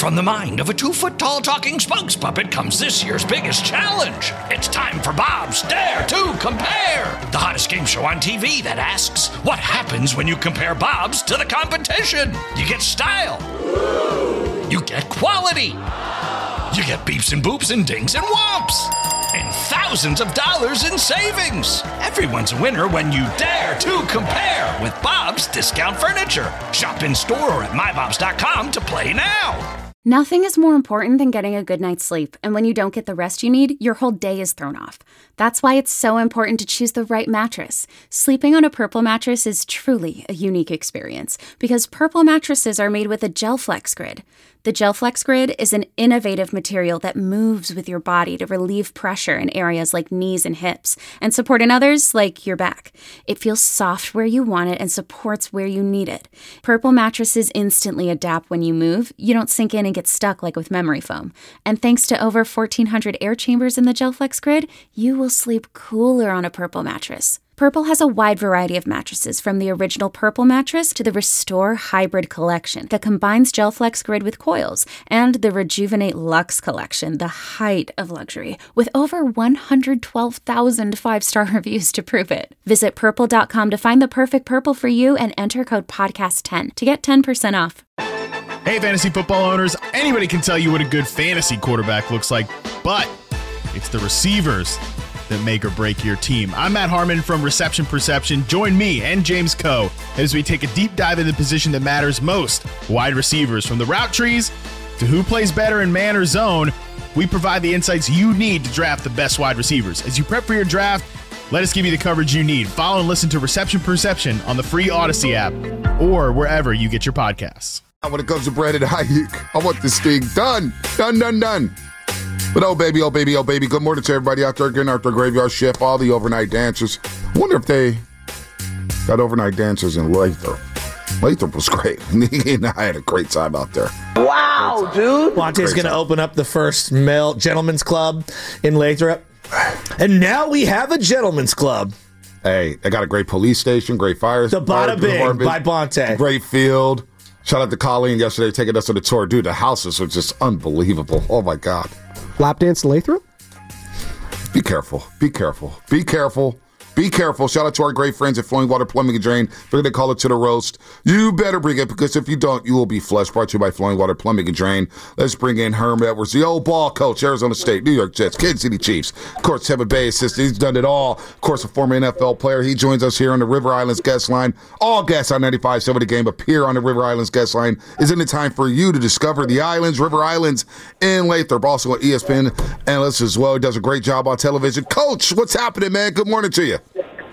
From the mind of a 2-foot-tall talking spokes puppet comes this year's biggest challenge. It's time for Bob's Dare to Compare, the hottest game show on TV that asks, what happens when you compare Bob's to the competition? You get style. You get quality. You get beeps and boops and dings and whomps. And thousands of dollars in savings. Everyone's a winner when you dare to compare with Bob's Discount Furniture. Shop in store or at mybobs.com to play now. Nothing is more important than getting a good night's sleep, and when you don't get the rest you need, your whole day is thrown off. That's why it's so important to choose the right mattress. Sleeping on a Purple mattress is truly a unique experience, because Purple mattresses are made with a GelFlex Grid. The GelFlex Grid is an innovative material that moves with your body to relieve pressure in areas like knees and hips, and support in others like your back. It feels soft where you want it and supports where you need it. Purple mattresses instantly adapt when you move. You don't sink in and get stuck like with memory foam. And thanks to over 1,400 air chambers in the GelFlex Grid, you will sleep cooler on a Purple mattress. Purple has a wide variety of mattresses, from the original Purple mattress to the Restore Hybrid collection that combines GelFlex Grid with coils, and the Rejuvenate Luxe collection, the height of luxury, with over 112,000 five-star reviews to prove it. Visit Purple.com to find the perfect Purple for you and enter code podcast10 to get 10% off. Hey, fantasy football owners, anybody can tell you what a good fantasy quarterback looks like, but it's the receivers that make or break your team. I'm Matt Harmon from Reception Perception. Join me and James Coe as we take a deep dive into the position that matters most, wide receivers. From the route trees to who plays better in man or zone, we provide the insights you need to draft the best wide receivers. As you prep for your draft, let us give you the coverage you need. Follow and listen to Reception Perception on the free Odyssey app or wherever you get your podcasts. When it comes to Brandon Ayuk, I want this thing done. Done. But oh baby. Good morning to everybody out there getting out their graveyard shift, all the overnight dancers. I wonder if they got overnight dancers in Lathrop. Lathrop was great. I had a great time out there. Wow, dude. Monte's going to open up the first male gentleman's club in Lathrop. And now we have a gentleman's club. Hey, they got a great police station, great fire. The Bada Bing by Bonte. Great field. Shout out to Colleen yesterday taking us on the tour. Dude, the houses are just unbelievable. Oh, my God. Lap dance Lathrop? Be careful. Shout out to our great friends at Flowing Water Plumbing and Drain. They're going to call it to the roast. You better bring it, because if you don't, you will be flushed. Brought to you by Flowing Water Plumbing and Drain. Let's bring in Herm Edwards, the old ball coach, Arizona State, New York Jets, Kansas City Chiefs. Of course, Tampa Bay assistant. He's done it all. Of course, a former NFL player. He joins us here on the River Islands guest line. All guests on 95.7 The Game appear on the River Islands guest line. Isn't it time for you to discover the islands, River Islands in Lathrop? Also an ESPN analyst as well. He does a great job on television. Coach, what's happening, man? Good morning to you.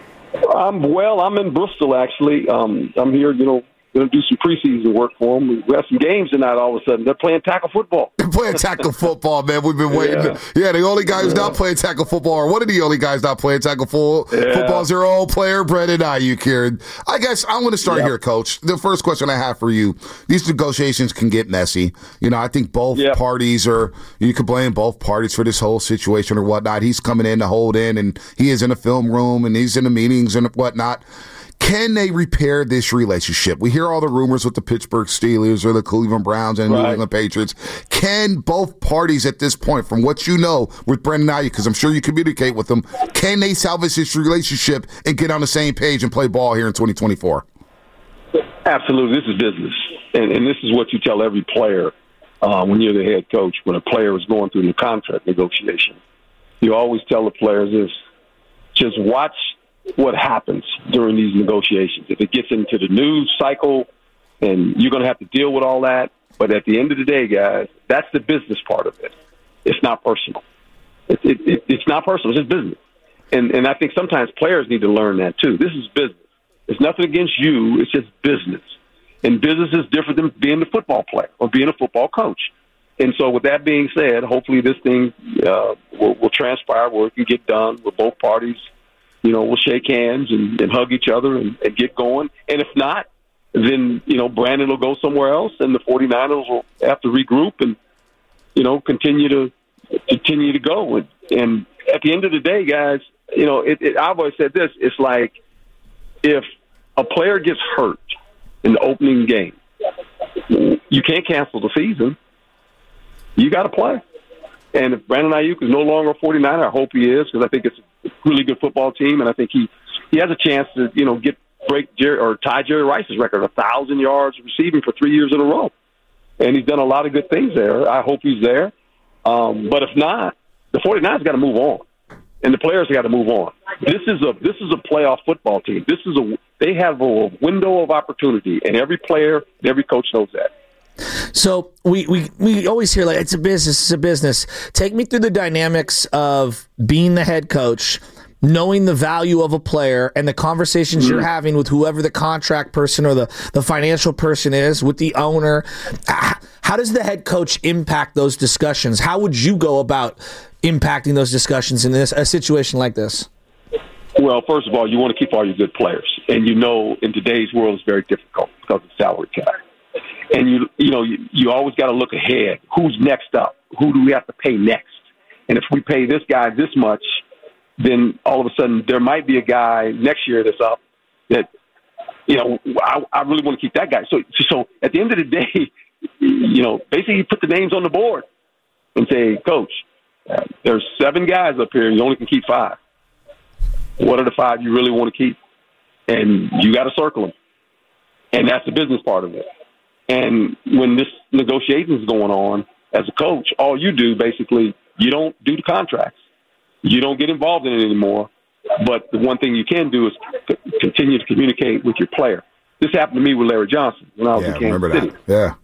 I'm in Bristol, actually. I'm here, going to do some preseason work for them. We have some games tonight all of a sudden. They're playing tackle football. They're playing tackle football, man. We've been waiting. Yeah, the only guy who's not playing tackle football, or one of the only guys not playing tackle football is their old player, Brandon Ayuk here. I guess I want to start here, Coach. The first question I have for you, these negotiations can get messy. I think both parties you could blame both parties for this whole situation or whatnot. He's coming in to hold in, and he is in a film room, and he's in the meetings and whatnot. Can they repair this relationship? We hear all the rumors with the Pittsburgh Steelers or the Cleveland Browns and New England Patriots. Can both parties at this point, from what you know with Brandon Ayuk, because I'm sure you communicate with them, can they salvage this relationship and get on the same page and play ball here in 2024? Absolutely. This is business. And this is what you tell every player when you're the head coach, when a player is going through the contract negotiation. You always tell the players this: just watch what happens during these negotiations. If it gets into the news cycle, and you're going to have to deal with all that. But at the end of the day, guys, that's the business part of it. It's not personal. It's not personal. It's just business. And I think sometimes players need to learn that too. This is business. It's nothing against you. It's just business. And business is different than being a football player or being a football coach. And so with that being said, hopefully this thing will transpire where it can get done with both parties. We'll shake hands and hug each other and get going. And if not, then, Brandon will go somewhere else and the 49ers will have to regroup and, continue to go. And at the end of the day, guys, I've always said this, it's like if a player gets hurt in the opening game, you can't cancel the season. you got to play. And if Brandon Ayuk is no longer a 49er, I hope he is, because I think it's a really good football team, and I think he has a chance to, tie Jerry Rice's record, 1,000 yards receiving for 3 years in a row. And he's done a lot of good things there. I hope he's there. But if not, the 49ers got to move on, and the players got to move on. This is a playoff football team. They have a window of opportunity, and every player, and every coach knows that. So we always hear, like, it's a business. Take me through the dynamics of being the head coach, knowing the value of a player, and the conversations you're having with whoever the contract person or the financial person is, with the owner. How does the head coach impact those discussions? How would you go about impacting those discussions in a situation like this? Well, first of all, you want to keep all your good players. And in today's world, it's very difficult because of salary cap. And you always got to look ahead. Who's next up? Who do we have to pay next? And if we pay this guy this much, then all of a sudden there might be a guy next year that's up that, I really want to keep that guy. So at the end of the day, basically you put the names on the board and say, Coach, there's 7 guys up here. You only can keep 5. What are the 5 you really want to keep? And you got to circle them. And that's the business part of it. And when this negotiation is going on, as a coach, all you do basically, you don't do the contracts. You don't get involved in it anymore. But the one thing you can do is continue to communicate with your player. This happened to me with Larry Johnson when I was in Kansas City. Yeah.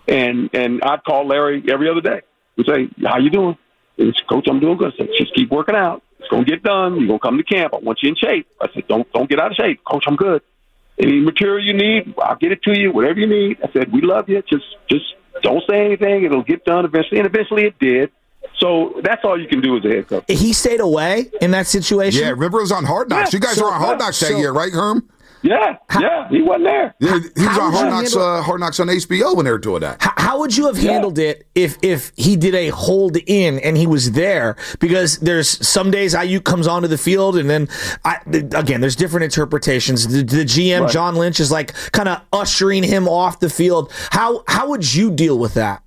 And I'd call Larry every other day and say, how you doing? And Coach, I'm doing good. I said, just keep working out. It's going to get done. You're going to come to camp. I want you in shape. I said, don't get out of shape. Coach, I'm good. Any material you need, I'll get it to you, whatever you need. I said, we love you. Just don't say anything. It'll get done eventually. And eventually it did. So that's all you can do as a head coach. He stayed away in that situation? Yeah, remember it was on Hard Knocks. You guys were on Hard Knocks that year, right, Herm? Yeah, he wasn't there. Yeah, he was on Hard Knocks on HBO when they were doing that. How would you have handled it if he did a hold in and he was there? Because there's some days Ayuk comes onto the field, and then, again, there's different interpretations. The GM, right, John Lynch, is like kind of ushering him off the field. How would you deal with that?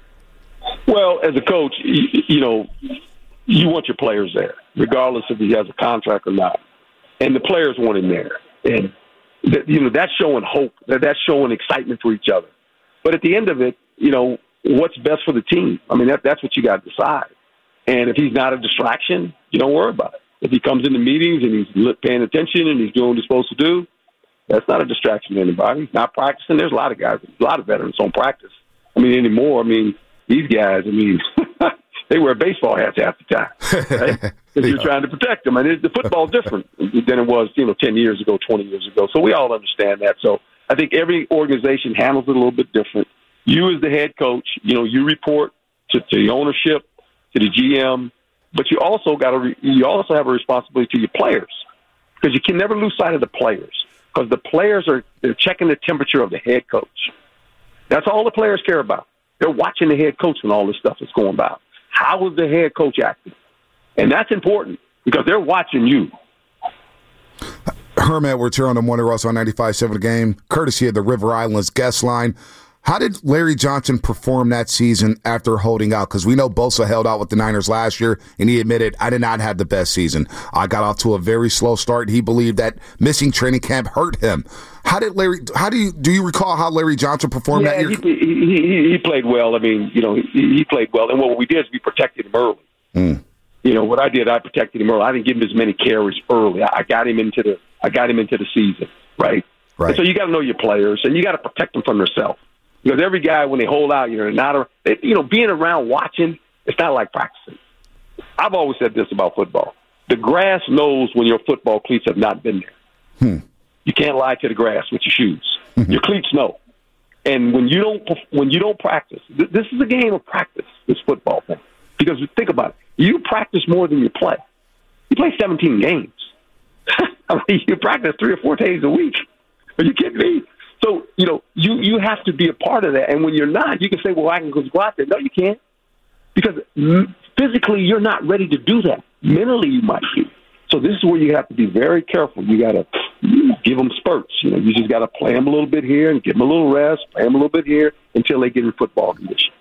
Well, as a coach, you want your players there, regardless if he has a contract or not. And the players want him there. And, that's showing hope. That's showing excitement for each other. But at the end of it, what's best for the team? I mean, that's what you got to decide. And if he's not a distraction, you don't worry about it. If he comes into meetings and he's paying attention and he's doing what he's supposed to do, that's not a distraction to anybody. He's not practicing. There's a lot of guys, a lot of veterans don't practice. Anymore. These guys, they wear baseball hats half the time, right? Because you're trying to protect them. And the football's different than it was, 10 years ago, 20 years ago. So we all understand that. So I think every organization handles it a little bit different. You as the head coach, you report to the ownership, to the GM, but you also have a responsibility to your players, because you can never lose sight of the players, because the players they're checking the temperature of the head coach. That's all the players care about. They're watching the head coach when all this stuff is going by. How is the head coach acting? And that's important, because they're watching you. Herm Edwards here on the Morning Rush on 95.7 The Game, courtesy of the River Islands guest line. How did Larry Johnson perform that season after holding out? Because we know Bosa held out with the Niners last year, and he admitted, I did not have the best season. I got off to a very slow start. He believed that missing training camp hurt him. Do you recall how Larry Johnson performed that year? He played well. He played well. And what we did is we protected him early. What I did, I protected him early. I didn't give him as many carries early. I got him into the season, right? And so you got to know your players, and you got to protect them from themselves. Because every guy, when they hold out, being around watching, it's not like practicing. I've always said this about football. The grass knows when your football cleats have not been there. You can't lie to the grass with your shoes. Mm-hmm. Your cleats know. And when you don't practice, this is a game of practice, this football thing. Because think about it. You practice more than you play. You play 17 games. You practice 3 or 4 days a week. Are you kidding me? So, you have to be a part of that. And when you're not, you can say, well, I can go out there. No, you can't. Because physically, you're not ready to do that. Mentally, you might be. So this is where you have to be very careful. You got to give them spurts. You just got to play them a little bit here and give them a little rest, play them a little bit here until they get in football condition.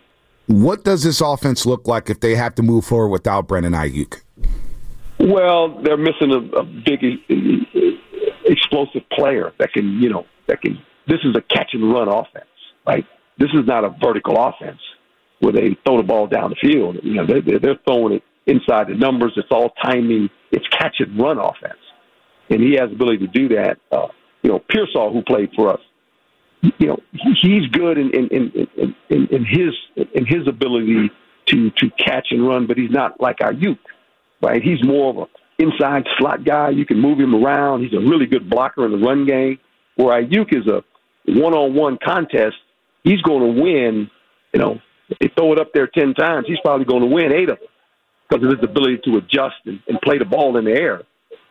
What does this offense look like if they have to move forward without Brandon Ayuk? Well, they're missing a big, explosive player that can. This is a catch and run offense, right? This is not a vertical offense where they throw the ball down the field. They're throwing it inside the numbers. It's all timing. It's catch and run offense, and he has the ability to do that. Pearsall, who played for us, he's good in his ability to catch and run, but he's not like Ayuk, right? He's more of an inside slot guy. You can move him around. He's a really good blocker in the run game. Where Ayuk is a one-on-one contest, he's going to win. If they throw it up there 10 times, he's probably going to win 8 of them because of his ability to adjust and play the ball in the air.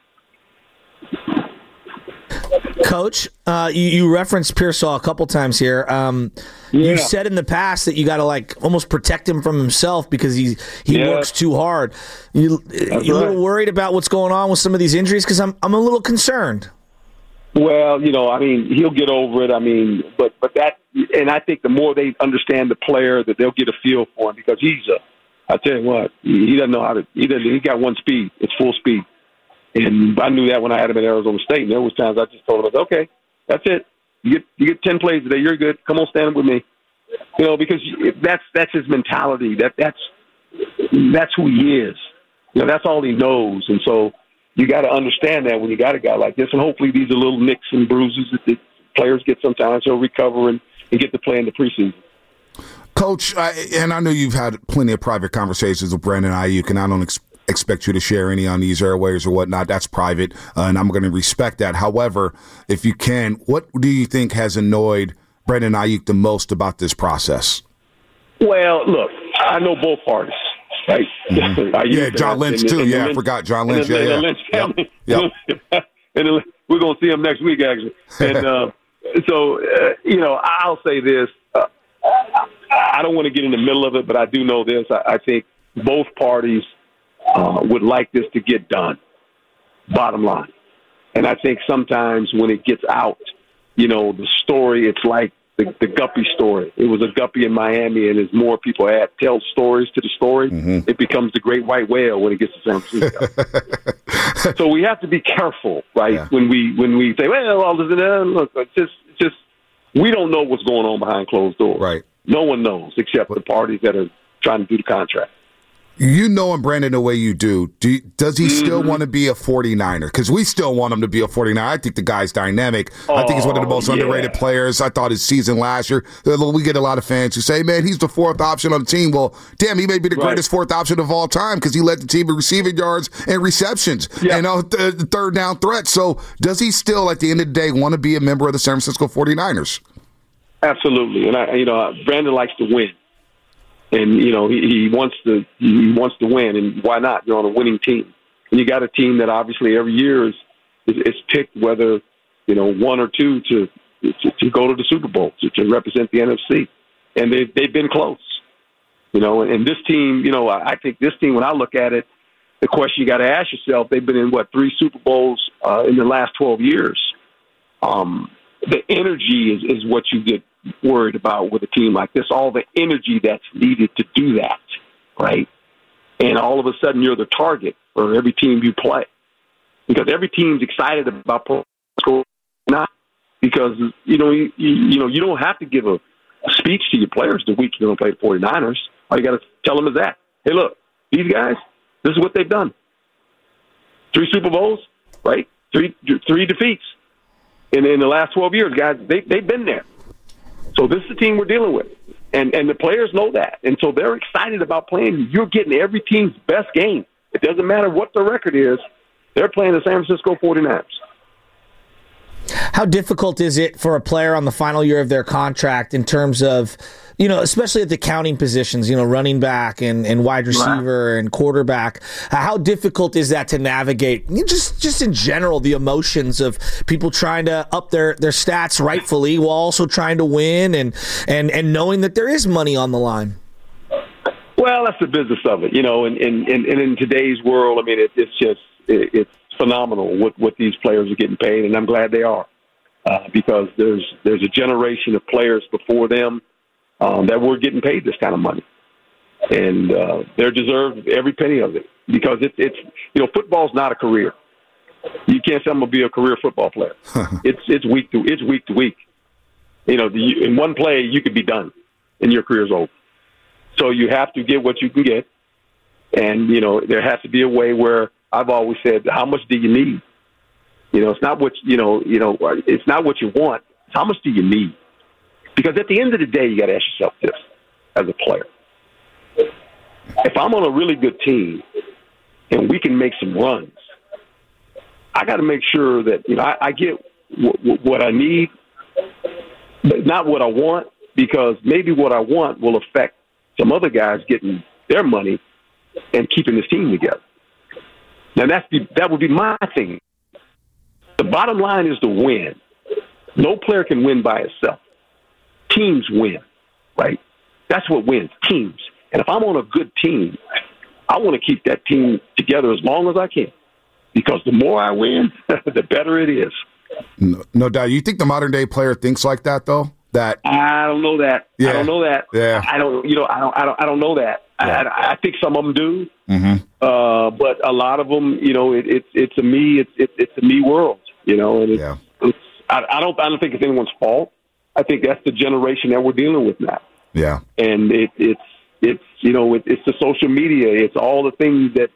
Coach, you referenced Pearsall a couple times here. You said in the past that you got to almost protect him from himself because he works too hard. You a little worried about what's going on with some of these injuries? Because I'm a little concerned. Well, he'll get over it. But that, and I think the more they understand the player, that they'll get a feel for him because I tell you what, he doesn't know how to. He got one speed. It's full speed. And I knew that when I had him at Arizona State. And there was times I just told him, okay, that's it. You get 10 plays today. You're good. Come on, stand up with me. Because that's his mentality. That's who he is. That's all he knows. And so you got to understand that when you got a guy like this. And hopefully these are little nicks and bruises that the players get sometimes. He'll recover and get to play in the preseason. Coach, and I know you've had plenty of private conversations with Brandon Ayuk, and I don't expect you to share any on these airways or whatnot. That's private, and I'm going to respect that. However, if you can, what do you think has annoyed Brandon Ayuk the most about this process? Well, look, I know both parties, right? Mm-hmm. John Lynch, too. I forgot John Lynch. The Lynch family. Yep. And we're going to see him next week, actually. And I'll say this. I don't want to get in the middle of it, but I do know this. I think both parties would like this to get done, bottom line. And I think sometimes when it gets out, the story, it's like the Guppy story. It was a Guppy in Miami, and as more people tell stories to the story, it becomes the great white whale when it gets to San Francisco. So we have to be careful, right? Yeah. When we say, well, look, it's just we don't know what's going on behind closed doors. Right. No one knows except the parties that are trying to do the contract. You know him, Brandon, the way you do. Does he still want to be a 49er? Because we still want him to be a 49er. I think the guy's dynamic. I think he's one of the most underrated players. I thought his season last year, we get a lot of fans who say, man, he's the 4th option on the team. Well, damn, he may be the greatest 4th option of all time because he led the team in receiving yards and receptions and the third down threat. So does he still, at the end of the day, want to be a member of the San Francisco 49ers? Absolutely. And Brandon likes to win. And he wants to win, and why not? You're on a winning team, and you got a team that obviously every year is picked whether 1 or 2 to go to the Super Bowl to represent the NFC, and they've been close, And this team, I think this team, when I look at it, the question you got to ask yourself: they've been in 3 Super Bowls in the last 12 years. The energy is what you get worried about with a team like this, all the energy that's needed to do that, right? And all of a sudden you're the target for every team you play because every team's excited about scoring, not because, you don't have to give a speech to your players the week you're going to play the 49ers. All you got to tell them is that, hey, look, these guys, this is what they've done. 3 Super Bowls, right? 3 defeats. And in the last 12 years, guys, they've been there. So this is the team we're dealing with. And the players know that. And so they're excited about playing. You're getting every team's best game. It doesn't matter what the record is. They're playing the San Francisco 49ers. How difficult is it for a player on the final year of their contract in terms of, especially at the counting positions, running back and wide receiver and quarterback? How difficult is that to navigate? Just in general, the emotions of people trying to up their stats rightfully while also trying to win and knowing that there is money on the line. Well, that's the business of it, and in today's world, I mean, it's phenomenal what these players are getting paid, and I'm glad they are because there's a generation of players before them that were getting paid this kind of money. And they're deserved every penny of it because it's football's not a career. You can't say I'm going to be a career football player. It's week to week. In one play you could be done and your career's over. So you have to get what you can get. And, there has to be a way where I've always said, how much do you need? It's not what, it's not what you want. It's how much do you need? Because at the end of the day, you got to ask yourself this as a player. If I'm on a really good team and we can make some runs, I got to make sure that, I get what I need, but not what I want, because maybe what I want will affect some other guys getting their money and keeping this team together. Now, that would be my thing. The bottom line is to win. No player can win by itself. Teams win, right? That's what wins, teams. And if I'm on a good team, I want to keep that team together as long as I can, because the more I win, the better it is. No doubt. You think the modern day player thinks like that, though? I don't know that. Yeah. I don't know that. Yeah. I don't know that. Yeah. I think some of them do. Mm-hmm. But a lot of them, it's a me. It's a me world. And I don't think it's anyone's fault. I think that's the generation that we're dealing with now. Yeah. And it's the social media. It's all the things that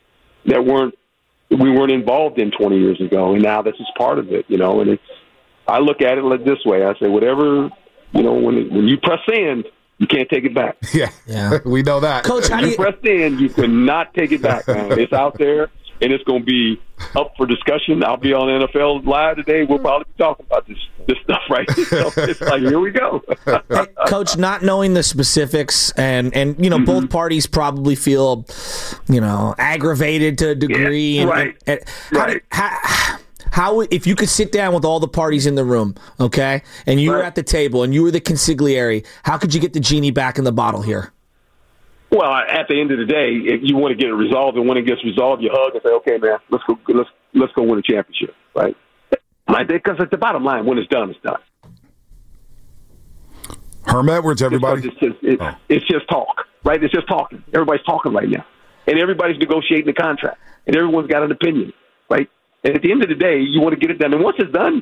we weren't involved in 20 years ago, and now this is part of it. And I look at it like this way. I say, whatever, when you press in, you can't take it back. Yeah. We know that. Coach, how do you press in, you cannot take it back, man. It's out there, and it's going to be up for discussion. I'll be on NFL Live today. We'll probably be talking about this stuff, right? So it's like, here we go. Hey, Coach, not knowing the specifics, and both parties probably feel, aggravated to a degree. Yeah, right. How, if you could sit down with all the parties in the room, okay, and you were at the table and you were the consigliere, how could you get the genie back in the bottle here? Well, at the end of the day, if you want to get it resolved, and when it gets resolved, you hug and say, "Okay, man, let's go win a championship," right? Because at the bottom line, when it's done, it's done. Herm Edwards, everybody. It's just talk, right? It's just talking. Everybody's talking right now, and everybody's negotiating the contract, and everyone's got an opinion, right? And at the end of the day, you want to get it done. And once it's done.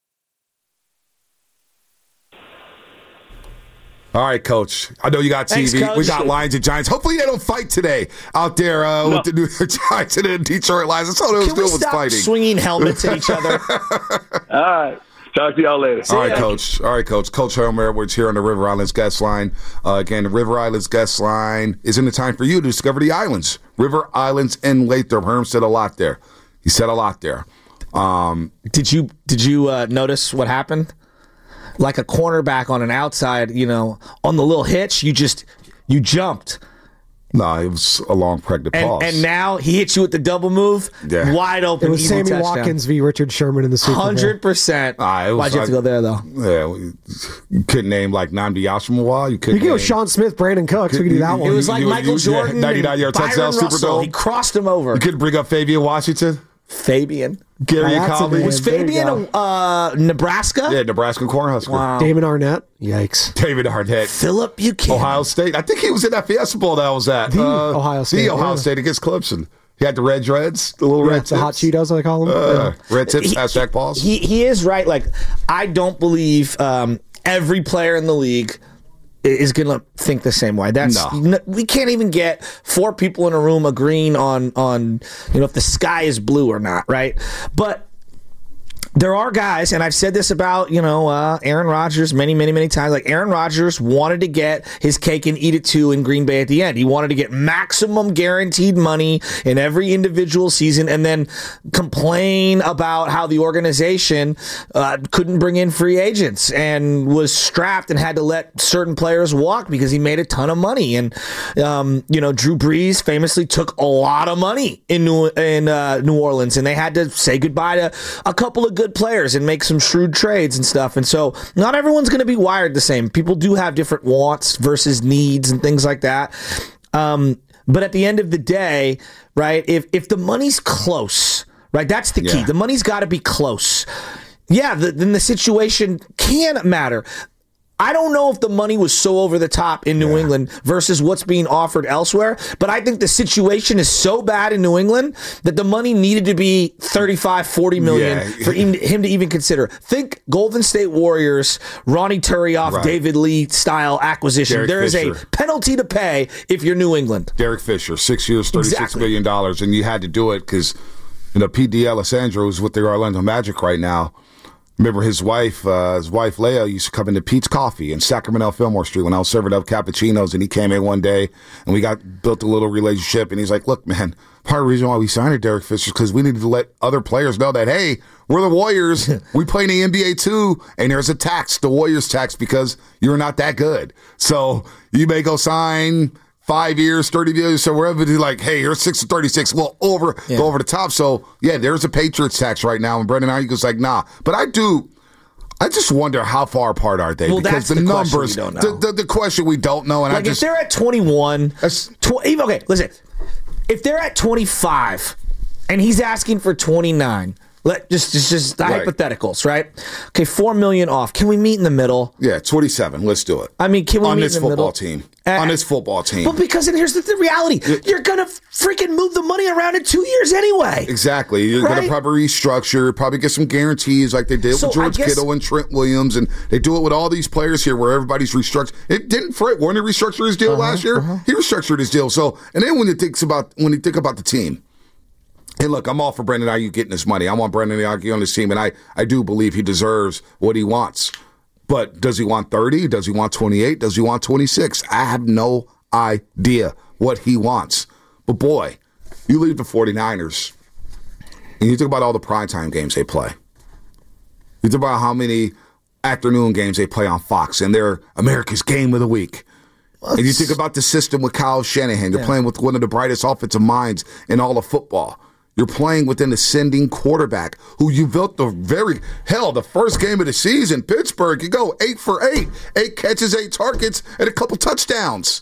All right, Coach. I know you got TV. Thanks, we got Lions and Giants. Hopefully they don't fight today out there with the New Giants and the Detroit Lions. That's all they was doing was fighting. Swinging helmets at each other? All right. Talk to y'all later. All right, Coach. Coach Herm Edwards here on the River Islands Guest Line. Again, the River Islands Guest Line is in the time for you to discover the islands. River Islands and Lathrop. Herm said a lot there. He said a lot there. Did you notice what happened? Like a cornerback on an outside, on the little hitch, you jumped. No, it was a long pregnant pause. And now he hits you with the double move, wide open. It was Sammy touchdown. Watkins v. Richard Sherman in the Super Bowl. 100%. Why'd you have to go there, though? Yeah, you couldn't name like Nnamdi Asomugha. You could go Sean Smith, Brandon Cooks. We could do that one. It was like Michael Jordan, 99-yard touchdown, Superdome. He crossed him over. You couldn't bring up Fabian Washington. Gary Collins. Was Fabian Nebraska? Yeah, Nebraska Cornhusker. Wow. Damon Arnett. Yikes. David Arnett. Philip Buchanan. Ohio State. I think he was in that Fiesta Bowl that I was at. Ohio State. The Ohio State against Clemson. He had the red dreads, the little red tips. The hot Cheetos, I call them. Red tips, hashtag pause. He is right. Like, I don't believe every player in the league is going to think the same way. We can't even get four people in a room agreeing on if the sky is blue or not, right? But there are guys, and I've said this about, Aaron Rodgers many, many, many times. Like, Aaron Rodgers wanted to get his cake and eat it too in Green Bay at the end. He wanted to get maximum guaranteed money in every individual season and then complain about how the organization couldn't bring in free agents and was strapped and had to let certain players walk because he made a ton of money. And, Drew Brees famously took a lot of money in New Orleans, and they had to say goodbye to a couple of good players and make some shrewd trades and stuff. And so not everyone's going to be wired the same. People do have different wants versus needs and things like that. But at the end of the day, right, if the money's close, right, that's the key. The money's got to be close. Yeah, then the situation can matter. I don't know if the money was so over the top in New England versus what's being offered elsewhere, but I think the situation is so bad in New England that the money needed to be $35-40 million for him to even consider. Think Golden State Warriors, Ronnie Turioff, David Lee style acquisition. There is a penalty to pay if you're New England. Derek Fisher, 6 years, $36 million, and you had to do it because Pete D'Alessandro is with the Orlando Magic right now. Remember his wife Leah used to come into Pete's Coffee in Sacramento, Fillmore Street when I was serving up cappuccinos, and he came in one day and we built a little relationship, and he's like, look, man, part of the reason why we signed Derek Fisher is because we needed to let other players know that, hey, we're the Warriors. We play in the NBA too, and there's a tax, the Warriors tax, because you're not that good. So you may go sign 5 years, 30 years, so wherever they're like, hey, here's 6 to 36, well, go over the top. So, there's a Patriots tax right now, and Brendan Ayuk's like, nah. But I just wonder how far apart are they? Well, because that's the numbers, the question we don't know. And like, if they're at 21, okay, listen, if they're at 25 and he's asking for 29, just the hypotheticals, right? Okay, $4 million off. Can we meet in the middle? Yeah, 27. Let's do it. I mean, can we meet in the middle? On this football team. But because, and here's the reality, you're going to freaking move the money around in 2 years anyway. Exactly. You're going to probably restructure, probably get some guarees like they did with George Kittle and Trent Williams, and they do it with all these players here where everybody's restructured. It didn't Fred Warner restructure his deal last year? He restructured his deal. So, and then when you think about the team, hey, look, I'm all for Brandon Ayuk getting his money. I want Brandon Ayuk on this team, and I do believe he deserves what he wants. But does he want 30? Does he want 28? Does he want 26? I have no idea what he wants. But boy, you leave the 49ers, and you think about all the primetime games they play. You think about how many afternoon games they play on Fox, and they're America's Game of the Week. And you think about the system with Kyle Shanahan. You're playing with one of the brightest offensive minds in all of football. You're playing with an ascending quarterback who you built the first game of the season, Pittsburgh, you go 8 for 8, 8 catches, 8 targets, and a couple touchdowns.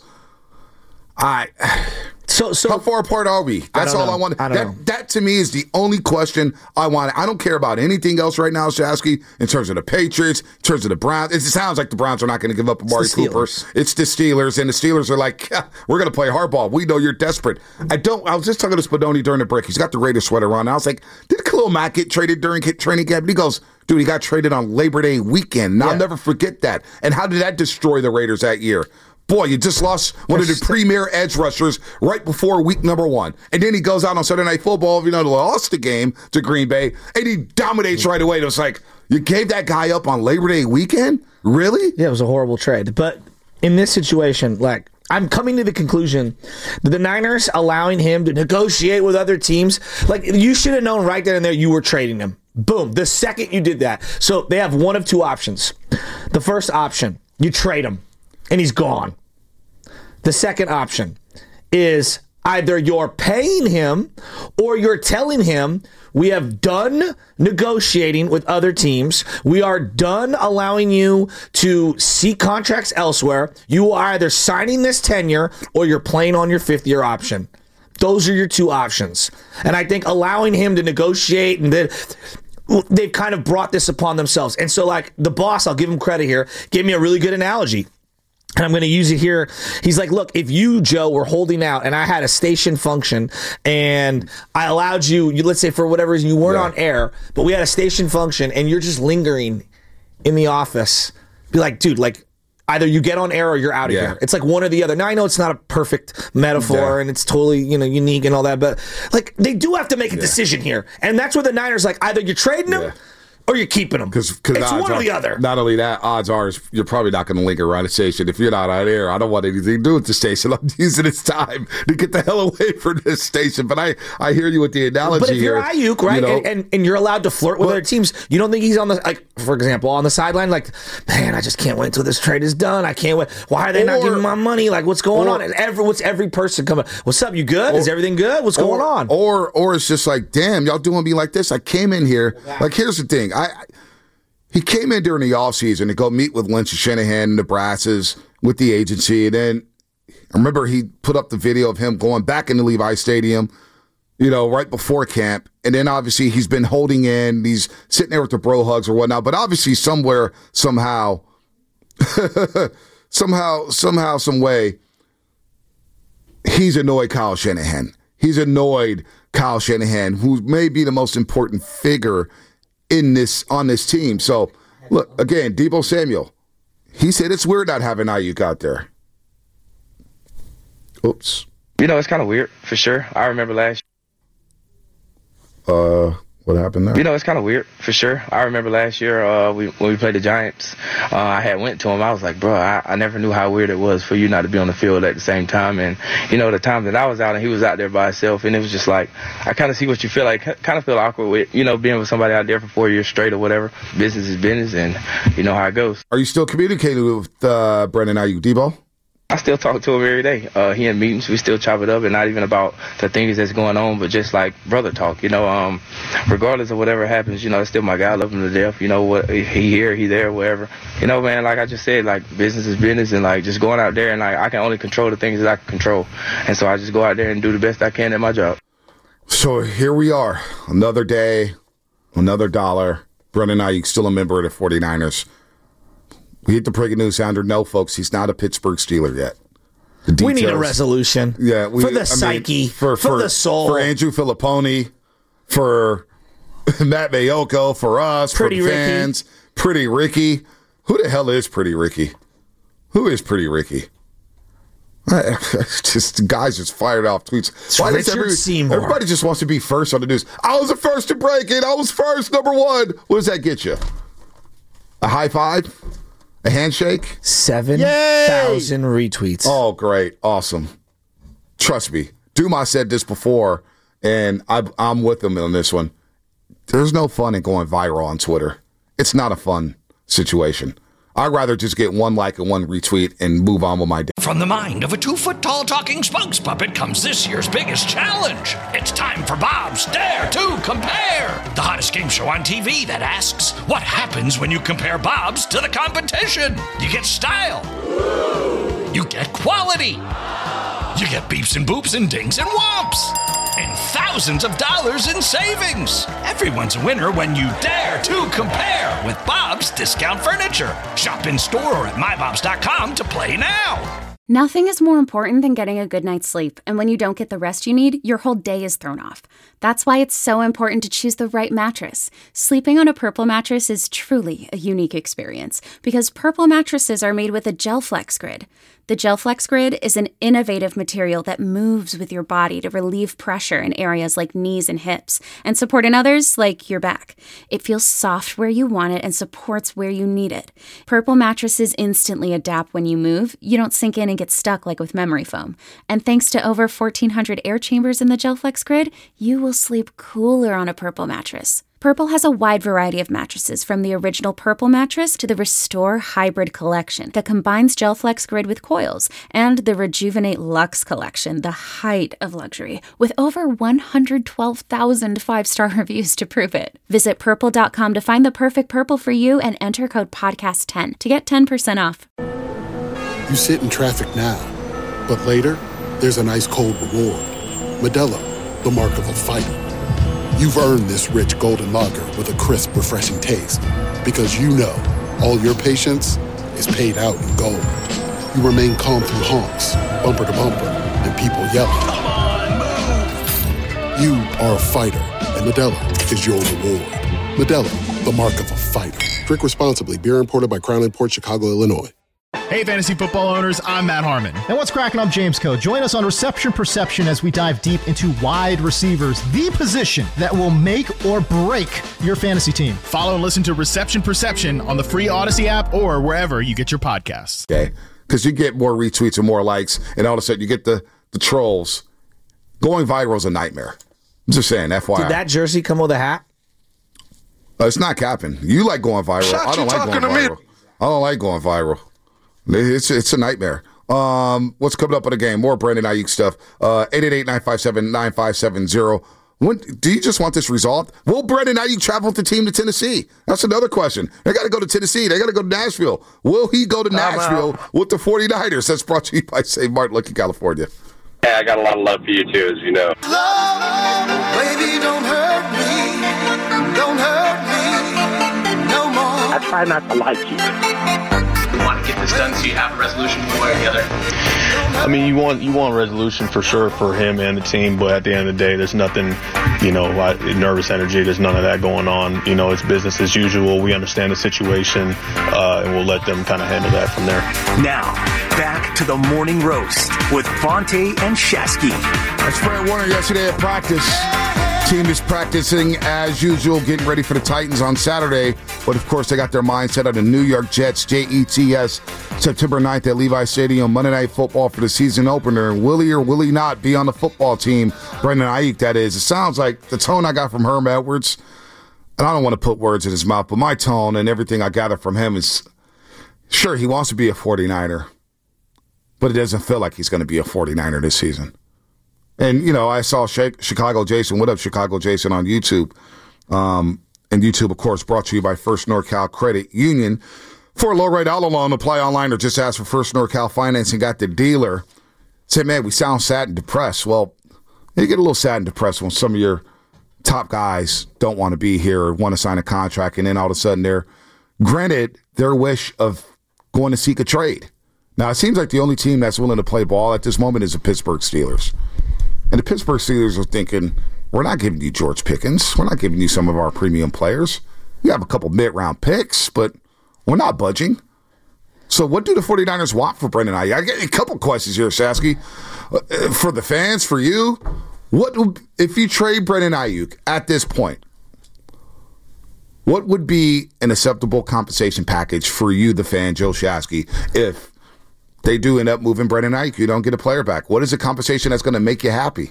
So how far apart are we? That's all I want. That to me is the only question I want. I don't care about anything else right now, Shasky, in terms of the Patriots, in terms of the Browns. It sounds like the Browns are not going to give up Amari Cooper. It's the Steelers, and the Steelers are like, we're going to play hardball. We know you're desperate. I was just talking to Spadoni during the break. He's got the Raiders sweater on. I was like, did Khalil Mack get traded during training camp? And he goes, dude, he got traded on Labor Day weekend. Now, I'll never forget that. And how did that destroy the Raiders that year? Boy, you just lost one of the premier edge rushers right before week number 1. And then he goes out on Sunday Night Football, lost the game to Green Bay, and he dominates right away. It was like, you gave that guy up on Labor Day weekend? Really? Yeah, it was a horrible trade. But in this situation, like, I'm coming to the conclusion that the Niners allowing him to negotiate with other teams, like, you should have known right then and there you were trading him. Boom. The second you did that. So they have one of two options. The first option, you trade him. And he's gone. The second option is either you're paying him or you're telling him we have done negotiating with other teams. We are done allowing you to seek contracts elsewhere. You are either signing this tenure or you're playing on your 5th-year option. Those are your two options. And I think allowing him to negotiate and then they've kind of brought this upon themselves. And so, like, the boss, I'll give him credit here, gave me a really good analogy. And I'm going to use it here. He's like, look, if you, Joe, were holding out and I had a station function and I allowed you, let's say for whatever reason, you weren't on air, but we had a station function and you're just lingering in the office, be like, dude, like, either you get on air or you're out of here. It's like one or the other. Now, I know it's not a perfect metaphor and it's totally, unique and all that, but like they do have to make a decision here. And that's where the Niners, like, either you're trading them or you're keeping them. Because it's one or the other. Not only that, odds are you're probably not going to link around the station. If you're not on air, I don't want anything to do with the station. I'm using this time to get the hell away from this station. But I hear you with the analogy. But if you're Ayuk, right, and you're allowed to flirt with other teams, you don't think he's on the, like, for example, on the sideline, like, man, I just can't wait until this trade is done. I can't wait. Why are they not giving my money? Like, what's going on? And what's every person coming? What's up? You good? Is everything good? What's going on? Or it's just like, damn, y'all doing me like this. I came in here. Like, here's the thing. He came in during the offseason to go meet with Lynch and Shanahan and the Brasses with the agency. And then I remember he put up the video of him going back into Levi Stadium, right before camp. And then obviously he's been holding in. He's sitting there with the bro hugs or whatnot. But obviously somewhere, somehow, somehow, some way, he's annoyed Kyle Shanahan. He's annoyed Kyle Shanahan, who may be the most important figure on this team. So, look, again, Deebo Samuel, he said it's weird not having Ayuk out there. Oops. It's kind of weird, for sure. I remember last What happened there? It's kind of weird, for sure. I remember last year when we played the Giants, I had went to him. I was like, bro, I never knew how weird it was for you not to be on the field at the same time. And, the time that I was out and he was out there by himself, and it was just like, I kind of see what you feel like. Kind of feel awkward with, being with somebody out there for 4 years straight or whatever. Business is business, and you know how it goes. Are you still communicating with Brandon Ayuk, Deebo? I still talk to him every day. He in meetings, we still chop it up, and not even about the things that's going on, but just like brother talk. Regardless of whatever happens, it's still my guy. I love him to death. What he here, he there, wherever. Man, like I just said, like business is business, and like just going out there and like I can only control the things that I can control, and so I just go out there and do the best I can at my job. So here we are, another day, another dollar. Brandon Ayuk still a member of the 49ers. We hit the breaking news sounder. No, folks, he's not a Pittsburgh Steeler yet. We need a resolution. Yeah, for the psyche, for the soul. For Andrew Filipponi, for Matt Mayoko, for us, Pretty for the fans. Ricky. Pretty Ricky. Who the hell is Pretty Ricky? Who is Pretty Ricky? Just guys just fired off tweets. Why does Seymour. Everybody just wants to be first on the news. I was the first to break it. I was first, number one. What does that get you? A high five? A handshake? 7,000 retweets. Oh, great. Awesome. Trust me. Dumas said this before, and I'm with him on this one. There's no fun in going viral on Twitter. It's not a fun situation. I'd rather just get one like and one retweet and move on with my day. From the mind of a 2-foot-tall talking spokes puppet comes this year's biggest challenge. It's time for Bob's Dare to Compare, the hottest game show on TV that asks, what happens when you compare Bob's to the competition? You get style. You get quality. You get beeps and boops and dings and whomps. And thousands of dollars in savings. Everyone's a winner when you dare to compare with Bob's Discount Furniture. Shop in store or at mybobs.com to play now. Nothing is more important than getting a good night's sleep, and when you don't get the rest you need, your whole day is thrown off. That's why it's so important to choose the right mattress. Sleeping on a Purple mattress is truly a unique experience because Purple mattresses are made with a GelFlex Grid. The GelFlex Grid is an innovative material that moves with your body to relieve pressure in areas like knees and hips and support in others like your back. It feels soft where you want it and supports where you need it. Purple mattresses instantly adapt when you move. You don't sink in and get stuck like with memory foam. And thanks to over 1,400 air chambers in the GelFlex Grid, you will sleep cooler on a Purple mattress. Purple has a wide variety of mattresses, from the original Purple mattress to the Restore Hybrid collection that combines GelFlex Grid with coils, and the Rejuvenate Luxe collection, the height of luxury, with over 112,000 five-star reviews to prove it. Visit Purple.com to find the perfect Purple for you and enter code podcast10 to get 10% off. You sit in traffic now, but later, there's an ice-cold reward. Modelo, the mark of a fighter. You've earned this rich golden lager with a crisp, refreshing taste. Because you know, all your patience is paid out in gold. You remain calm through honks, bumper to bumper, and people yelling. Come on, move! You are a fighter, and Modelo is your reward. Modelo, the mark of a fighter. Drink responsibly. Beer imported by Crown Imports, Chicago, Illinois. Hey, fantasy football owners, I'm Matt Harmon. And what's cracking? I'm James Coe. Join us on Reception Perception as we dive deep into wide receivers, the position that will make or break your fantasy team. Follow and listen to Reception Perception on the free Odyssey app or wherever you get your podcasts. Okay, because you get more retweets and more likes, and all of a sudden you get the trolls. Going viral is a nightmare. I'm just saying, FYI. Did that jersey come with a hat? It's not capping. You like going viral. I don't like going viral. I don't like going viral. It's a nightmare. What's coming up in the game? More Brandon Ayuk stuff. 888-957-9570. When, do you just want this resolved? Will Brandon Ayuk travel with the team to Tennessee? That's another question. They got to go to Tennessee. They got to go to Nashville. Will he go to Nashville with the 49ers? That's brought to you by St. Martin, Lucky, California. Yeah, I got a lot of love for you, too, as you know. Love, baby, don't hurt me. Don't hurt me no more. I try not to like you. get this done? Do you have a resolution one way or the other? I mean, you want resolution for sure for him and the team, but at the end of the day, there's nothing, nervous energy. There's none of that going on. It's business as usual. We understand the situation, and we'll let them kind of handle that from there. Now, back to the morning roast with Fonte and Shasky. That's Fred Warner yesterday at practice. Team is practicing as usual, getting ready for the Titans on Saturday. But, of course, they got their mind set on the New York Jets, JETS, September 9th at Levi Stadium, Monday Night Football for the season opener. And will he or will he not be on the football team? Brandon Ayuk, that is. It sounds like the tone I got from Herm Edwards, and I don't want to put words in his mouth, but my tone and everything I gather from him is, sure, he wants to be a 49er, but it doesn't feel like he's going to be a 49er this season. And, I saw Chicago Jason. What up, Chicago Jason, on YouTube. And YouTube, of course, brought to you by First NorCal Credit Union. For a low-rate auto loan, apply online or just ask for First NorCal Financing. Got the dealer. Said, man, we sound sad and depressed. Well, you get a little sad and depressed when some of your top guys don't want to be here or want to sign a contract, and then all of a sudden they're granted their wish of going to seek a trade. Now, it seems like the only team that's willing to play ball at this moment is the Pittsburgh Steelers. And the Pittsburgh Steelers are thinking, we're not giving you George Pickens. We're not giving you some of our premium players. You have a couple mid-round picks, but we're not budging. So what do the 49ers want for Brandon Ayuk? I get a couple questions here, Shasky. For the fans, for you, if you trade Brandon Ayuk at this point, what would be an acceptable compensation package for you, the fan, Joe Shasky, if they do end up moving Brandon Ayuk, you don't get a player back? What is a compensation that's going to make you happy?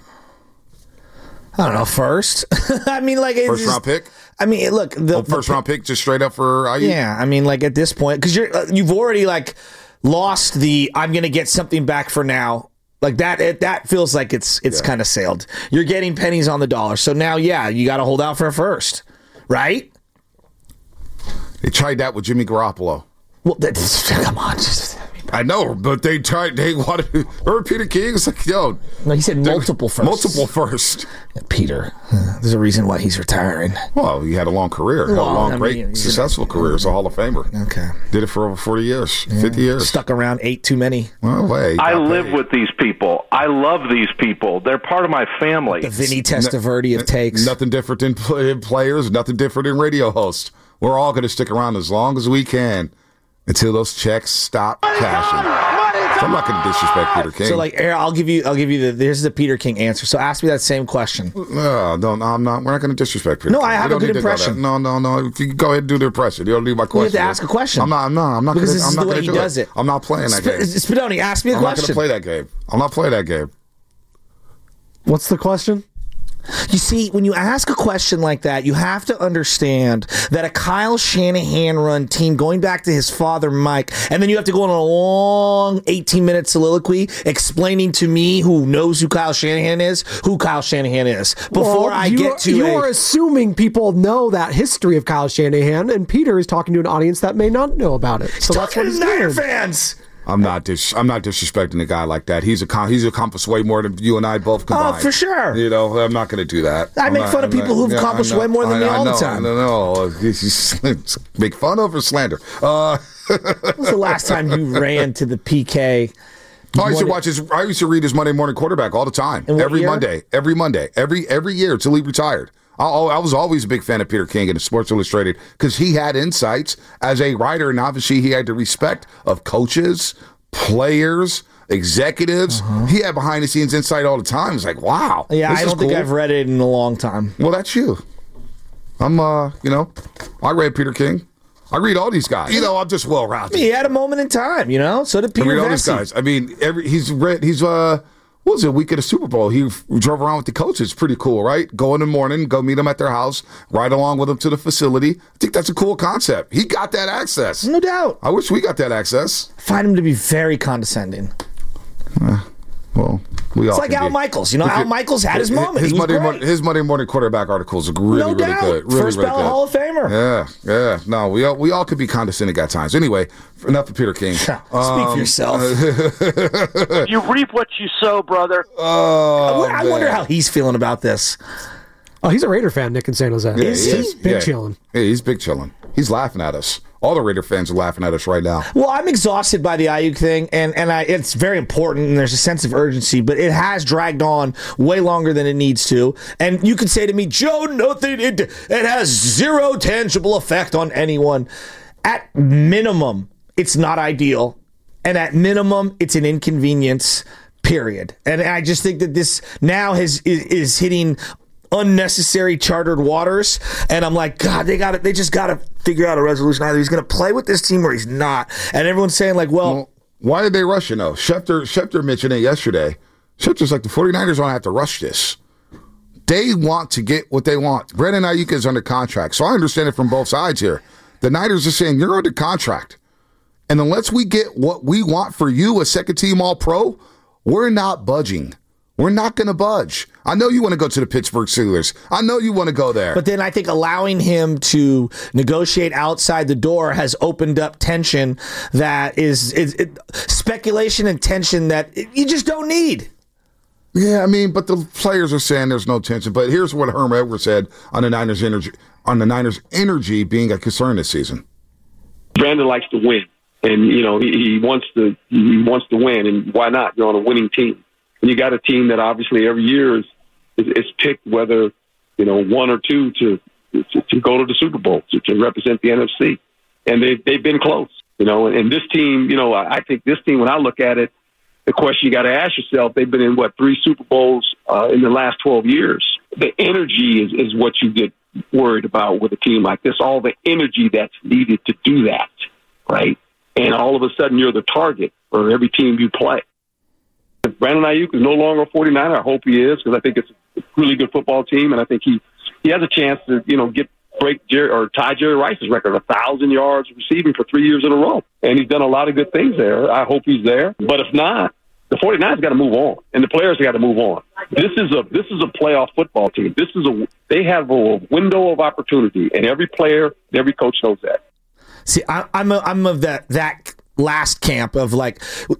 I don't know. First, I mean, like first round pick. I mean, look, first round pick just straight up for Ayuk. Yeah, I mean, like at this point, because you've already lost the I'm going to get something back for now. Like that feels like it's kind of sailed. You're getting pennies on the dollar, so now you got to hold out for a first, right? They tried that with Jimmy Garoppolo. Well, come on. I know, but they wanted to. Remember Peter King? It's like, yo. No, he said multiple first. Multiple first. Yeah, Peter. There's a reason why he's retiring. Well, he had a long career. Great, successful career as a Hall of Famer. Okay. Did it for over 40 years, 50 years. Stuck around, ate too many. Well, I live with these people. I love these people. They're part of my family. The Vinny Testaverde of takes. Nothing different in players, nothing different in radio hosts. We're all going to stick around as long as we can until those checks stop cashing. So I'm not going to disrespect Peter King. So, I'll give you here's the Peter King answer. So ask me that same question. No, I'm not. We're not going to disrespect Peter King. No, I have a good impression. No. If you go ahead and do the impression, you don't need my question. You have to ask a question. I'm not because this is the way he does it. I'm not playing that game. Spadoni, ask me a question. I'm not going to play that game. I'm not playing that game. What's the question? You see, when you ask a question like that, you have to understand that a Kyle Shanahan-run team, going back to his father, Mike, and then you have to go on a long 18-minute soliloquy explaining to me, who knows who Kyle Shanahan is, before You're assuming people know that history of Kyle Shanahan, and Peter is talking to an audience that may not know about it. So that's what he's doing. Fans. I'm not disrespecting a guy like that. He's accomplished way more than you and I both combined. Oh, for sure. I'm not going to do that. I make fun of people who've accomplished way more than me all the time. No. Make fun of or slander. When was the last time you ran to the PK? I used to read his Monday Morning Quarterback all the time. Every Monday, every year until he retired. I was always a big fan of Peter King and Sports Illustrated because he had insights as a writer, and obviously he had the respect of coaches, players, executives. He had behind-the-scenes insight all the time. It's like, wow. Yeah, I don't think I've read it in a long time. Well, that's you. I read Peter King. I read all these guys. I'm just well-rounded. He had a moment in time, So did Peter. I read all these guys. I mean, what was it, week of the Super Bowl? He drove around with the coaches. Pretty cool, right? Go in the morning, go meet them at their house, ride along with them to the facility. I think that's a cool concept. He got that access. No doubt. I wish we got that access. I find him to be very condescending. Well, it's like Al Michaels. Al Michaels had his moment. His Monday Morning Quarterback articles are really good. First ballot Hall of Famer. Yeah. No, we all could be condescending at times. Anyway, enough of Peter King. Speak for yourself. You reap what you sow, brother. I wonder how he's feeling about this. Oh, he's a Raider fan, Nick in San Jose. Yeah, He's big chilling. Yeah, he's big chilling. He's laughing at us all the Raider fans are laughing at us right now. Well, I'm exhausted by the Ayuk thing, and it's very important, and there's a sense of urgency, but it has dragged on way longer than it needs to. And you could say to me, Joe, nothing, it has zero tangible effect on anyone. At minimum, it's not ideal, and at minimum, it's an inconvenience, period. And I just think that this now is hitting unnecessary chartered waters, and I'm like, God, they just gotta figure out a resolution. Either he's gonna play with this team or he's not. And everyone's saying like, well, why did they rush it? No, Schefter mentioned it yesterday. Schefter's like, the 49ers don't have to rush this. They want to get what they want. Brandon Ayuk is under contract, so I understand it from both sides here. The Niners are saying, you're under contract, and unless we get what we want for you, a second-team All-Pro, we're not budging. We're not going to budge. I know you want to go to the Pittsburgh Steelers. I know you want to go there. But then I think allowing him to negotiate outside the door has opened up tension that is speculation and tension that you just don't need. Yeah, I mean, but the players are saying there's no tension. But here's what Herm Edwards said on the Niners energy being a concern this season. Brandon likes to win, and he wants to win, and why not? You're on a winning team. And you got a team that obviously every year is picked whether, one or two to go to the Super Bowl, to represent the NFC. And they've been close, and this team, I think this team, when I look at it, the question you got to ask yourself, they've been in 3 Super Bowls in the last 12 years. The energy is what you get worried about with a team like this, all the energy that's needed to do that, right? And all of a sudden you're the target for every team you play. If Brandon Ayuk is no longer a 49er, I hope he is, because I think it's a really good football team, and I think he has a chance to tie Jerry Rice's record, 1,000 yards receiving for 3 years in a row. And he's done a lot of good things there. I hope he's there. But if not, the 49ers got to move on, and the players got to move on. This is a playoff football team. They have a window of opportunity, and every player, every coach knows that. See, I'm of that last camp of like,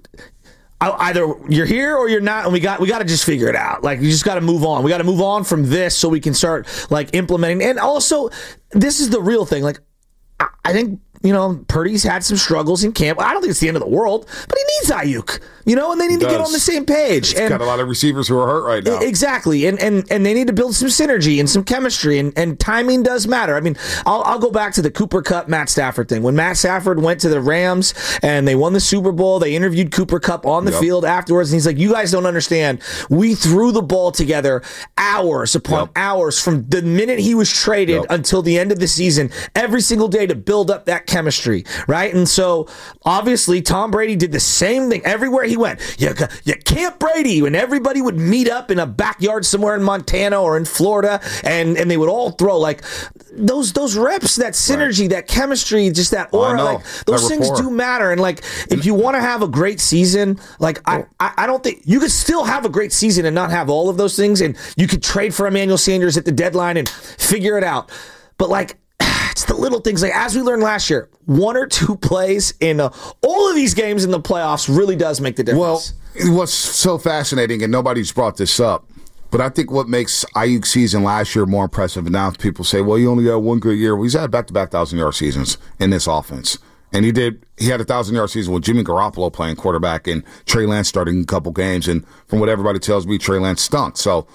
either you're here or you're not, and we got to just figure it out. Like, you just got to move on. We got to move on from this so we can start like implementing. And also, this is the real thing. Like, I think Purdy's had some struggles in camp. I don't think it's the end of the world, but he needs Ayuk, and they need to get on the same page. He's got a lot of receivers who are hurt right now. Exactly. And they need to build some synergy and some chemistry, and timing does matter. I mean, I'll go back to the Cooper Kupp, Matt Stafford thing. When Matt Stafford went to the Rams and they won the Super Bowl, they interviewed Cooper Kupp on the field afterwards, and he's like, you guys don't understand. We threw the ball together hours upon hours from the minute he was traded until the end of the season, every single day to build up that chemistry, right? And so obviously Tom Brady did the same thing everywhere he went. You can't Brady, and everybody would meet up in a backyard somewhere in Montana or in Florida, and they would all throw like those reps, that synergy, that chemistry, just that aura. Like, those things do matter. And like, if you want to have a great season, like I don't think you could still have a great season and not have all of those things, and you could trade for Emmanuel Sanders at the deadline and figure it out. But like, it's the little things. Like, as we learned last year, 1 or 2 plays in all of these games in the playoffs really does make the difference. Well, what's so fascinating, and nobody's brought this up, but I think what makes Ayuk's season last year more impressive, and now people say, well, he only had 1 good year. Well, he's had back-to-back 1,000-yard seasons in this offense. And he had a 1,000-yard season with Jimmy Garoppolo playing quarterback and Trey Lance starting a couple games. And from what everybody tells me, Trey Lance stunk. So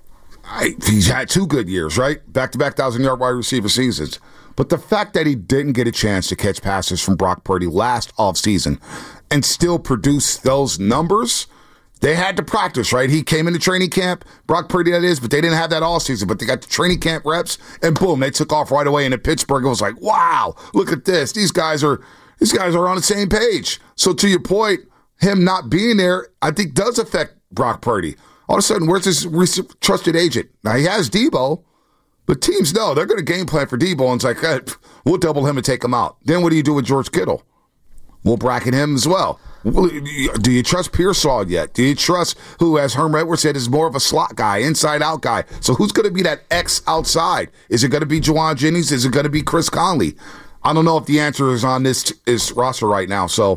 he's had 2 good years, right? Back-to-back 1,000-yard wide receiver seasons. But the fact that he didn't get a chance to catch passes from Brock Purdy last offseason and still produce those numbers, they had to practice, right? He came into training camp, Brock Purdy that is, but they didn't have that all season. But they got the training camp reps, and boom, they took off right away. And in Pittsburgh, it was like, wow, look at this. These guys are on the same page. So to your point, him not being there, I think does affect Brock Purdy. All of a sudden, where's his trusted agent? Now, he has Debo. But teams know they're going to game plan for Debo, and it's like, hey, we'll double him and take him out. Then what do you do with George Kittle? We'll bracket him as well. Do you trust Pearsall yet? Do you trust who, as Herm Edwards said, is more of a slot guy, inside-out guy? So who's going to be that X outside? Is it going to be Juwan Jennings? Is it going to be Chris Conley? I don't know if the answer is on this roster right now. So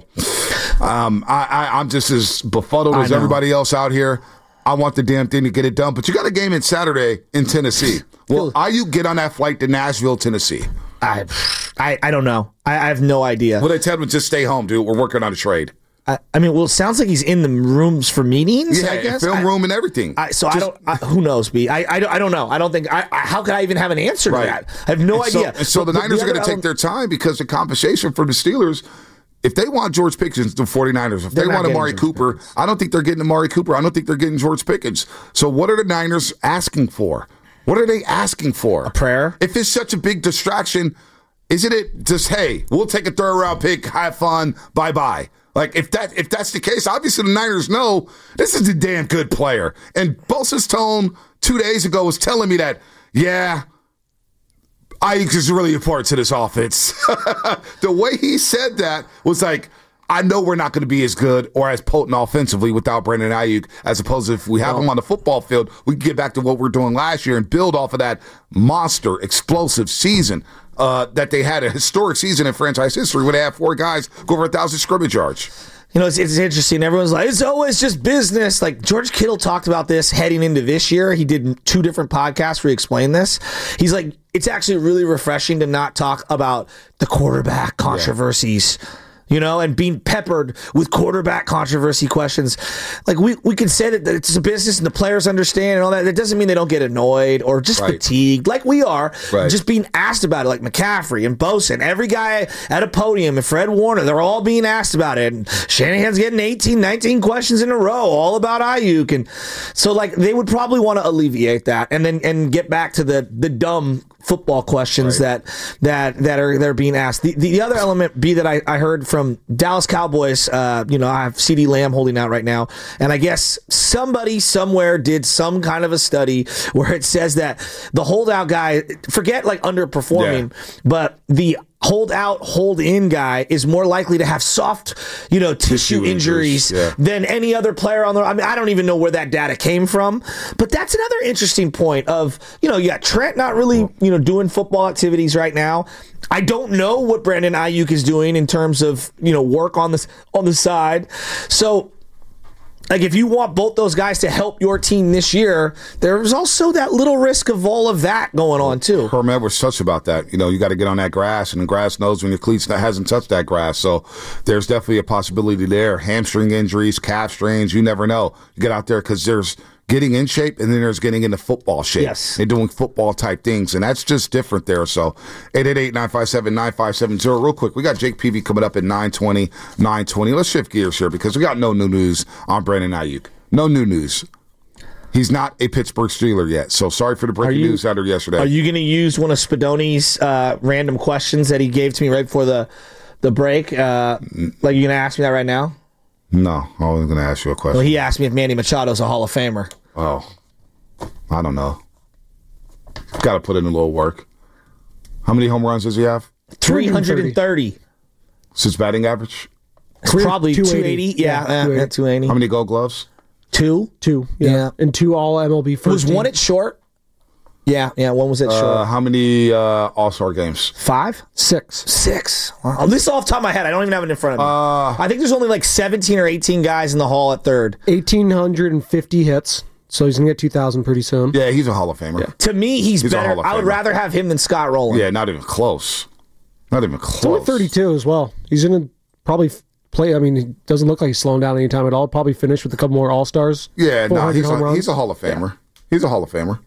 I'm just as befuddled as everybody else out here. I want the damn thing to get it done. But you got a game in Saturday in Tennessee. Will Ayuk get on that flight to Nashville, Tennessee? I don't know. I have no idea. Well, they tell him just stay home, dude. We're working on a trade. I mean, well, it sounds like he's in the rooms for meetings. Yeah, I guess. film room and everything. Who knows, B? I don't know. I don't think. How could I even have an answer to that? I have no idea. So the Niners are going to take their time because the compensation for the Steelers. If they want George Pickens, the 49ers, if they want Amari Cooper, I don't think they're getting Amari Cooper. I don't think they're getting George Pickens. So what are the Niners asking for? What are they asking for? A prayer? If it's such a big distraction, isn't it just, hey, we'll take a third-round pick, have fun, bye-bye? Like, if that's the case, obviously the Niners know this is a damn good player. And Bosa's tone 2 days ago was telling me that, yeah, Ayuk is really important to this offense. The way he said that was like, I know we're not going to be as good or as potent offensively without Brandon Ayuk, as opposed to if we have him on the football field, we can get back to what we're doing last year and build off of that monster, explosive season that they had, a historic season in franchise history where they had 4 guys go over 1,000 scrimmage yards. You know, it's interesting. Everyone's like, it's always just business. Like, George Kittle talked about this heading into this year. He did 2 different podcasts where he explained this. He's like, it's actually really refreshing to not talk about the quarterback controversies. Yeah. You know, and being peppered with quarterback controversy questions. Like, we can say that it's a business and the players understand and all that. That doesn't mean they don't get annoyed or just fatigued, like we are. Right. Just being asked about it, like McCaffrey and Bosa and every guy at a podium and Fred Warner, they're all being asked about it. And Shanahan's getting 18, 19 questions in a row, all about Ayuk. And so, like, they would probably want to alleviate that and get back to the dumb football questions that are being asked. The other element, B, that I heard from Dallas Cowboys, I have CeeDee Lamb holding out right now, and I guess somebody somewhere did some kind of a study where it says that the holdout guy, forget like underperforming, but the hold in guy is more likely to have soft, tissue injuries than any other player on the. I mean, I don't even know where that data came from, but that's another interesting point of, you got Trent not really, doing football activities right now. I don't know what Brandon Ayuk is doing in terms of, work on the side. So, like, if you want both those guys to help your team this year, there's also that little risk of all of that going on, too. Herm Edwards touched about that. You got to get on that grass, and the grass knows when your cleats hasn't touched that grass. So there's definitely a possibility there. Hamstring injuries, calf strains, you never know. You get out there because there's getting in shape, and then there's getting into football shape. Yes. And doing football-type things, and that's just different there. So 888-957-9570. Real quick, we got Jake Peavy coming up at 9:20. Let's shift gears here because we got no new news on Brandon Ayuk. No new news. He's not a Pittsburgh Steeler yet, so sorry for the breaking news out of yesterday. Are you going to use one of Spadoni's random questions that he gave to me right before the break? Like, you're going to ask me that right now? No, I was going to ask you a question. Well, he asked me if Manny Machado's a Hall of Famer. Oh, I don't know. Got to put in a little work. How many home runs does he have? 330. His batting average? It's probably 280. Yeah, 280. How many Gold Gloves? 2. Yeah. And 2 all MLB first. Was one at short? Yeah, one was at short. How many All-Star games? 5? 6. Wow. This is off the top of my head. I don't even have it in front of me. I think there's only like 17 or 18 guys in the Hall at third. 1,850 hits. So he's going to get 2,000 pretty soon. Yeah, he's a Hall of Famer. Yeah. To me, he's better. I would rather have him than Scott Rowland. Yeah, not even close. He's only 32 as well. He's going to probably play. I mean, he doesn't look like he's slowing down anytime at all. Probably finish with a couple more All-Stars. Yeah, no, he's a Hall of Famer. Yeah. He's a Hall of Famer.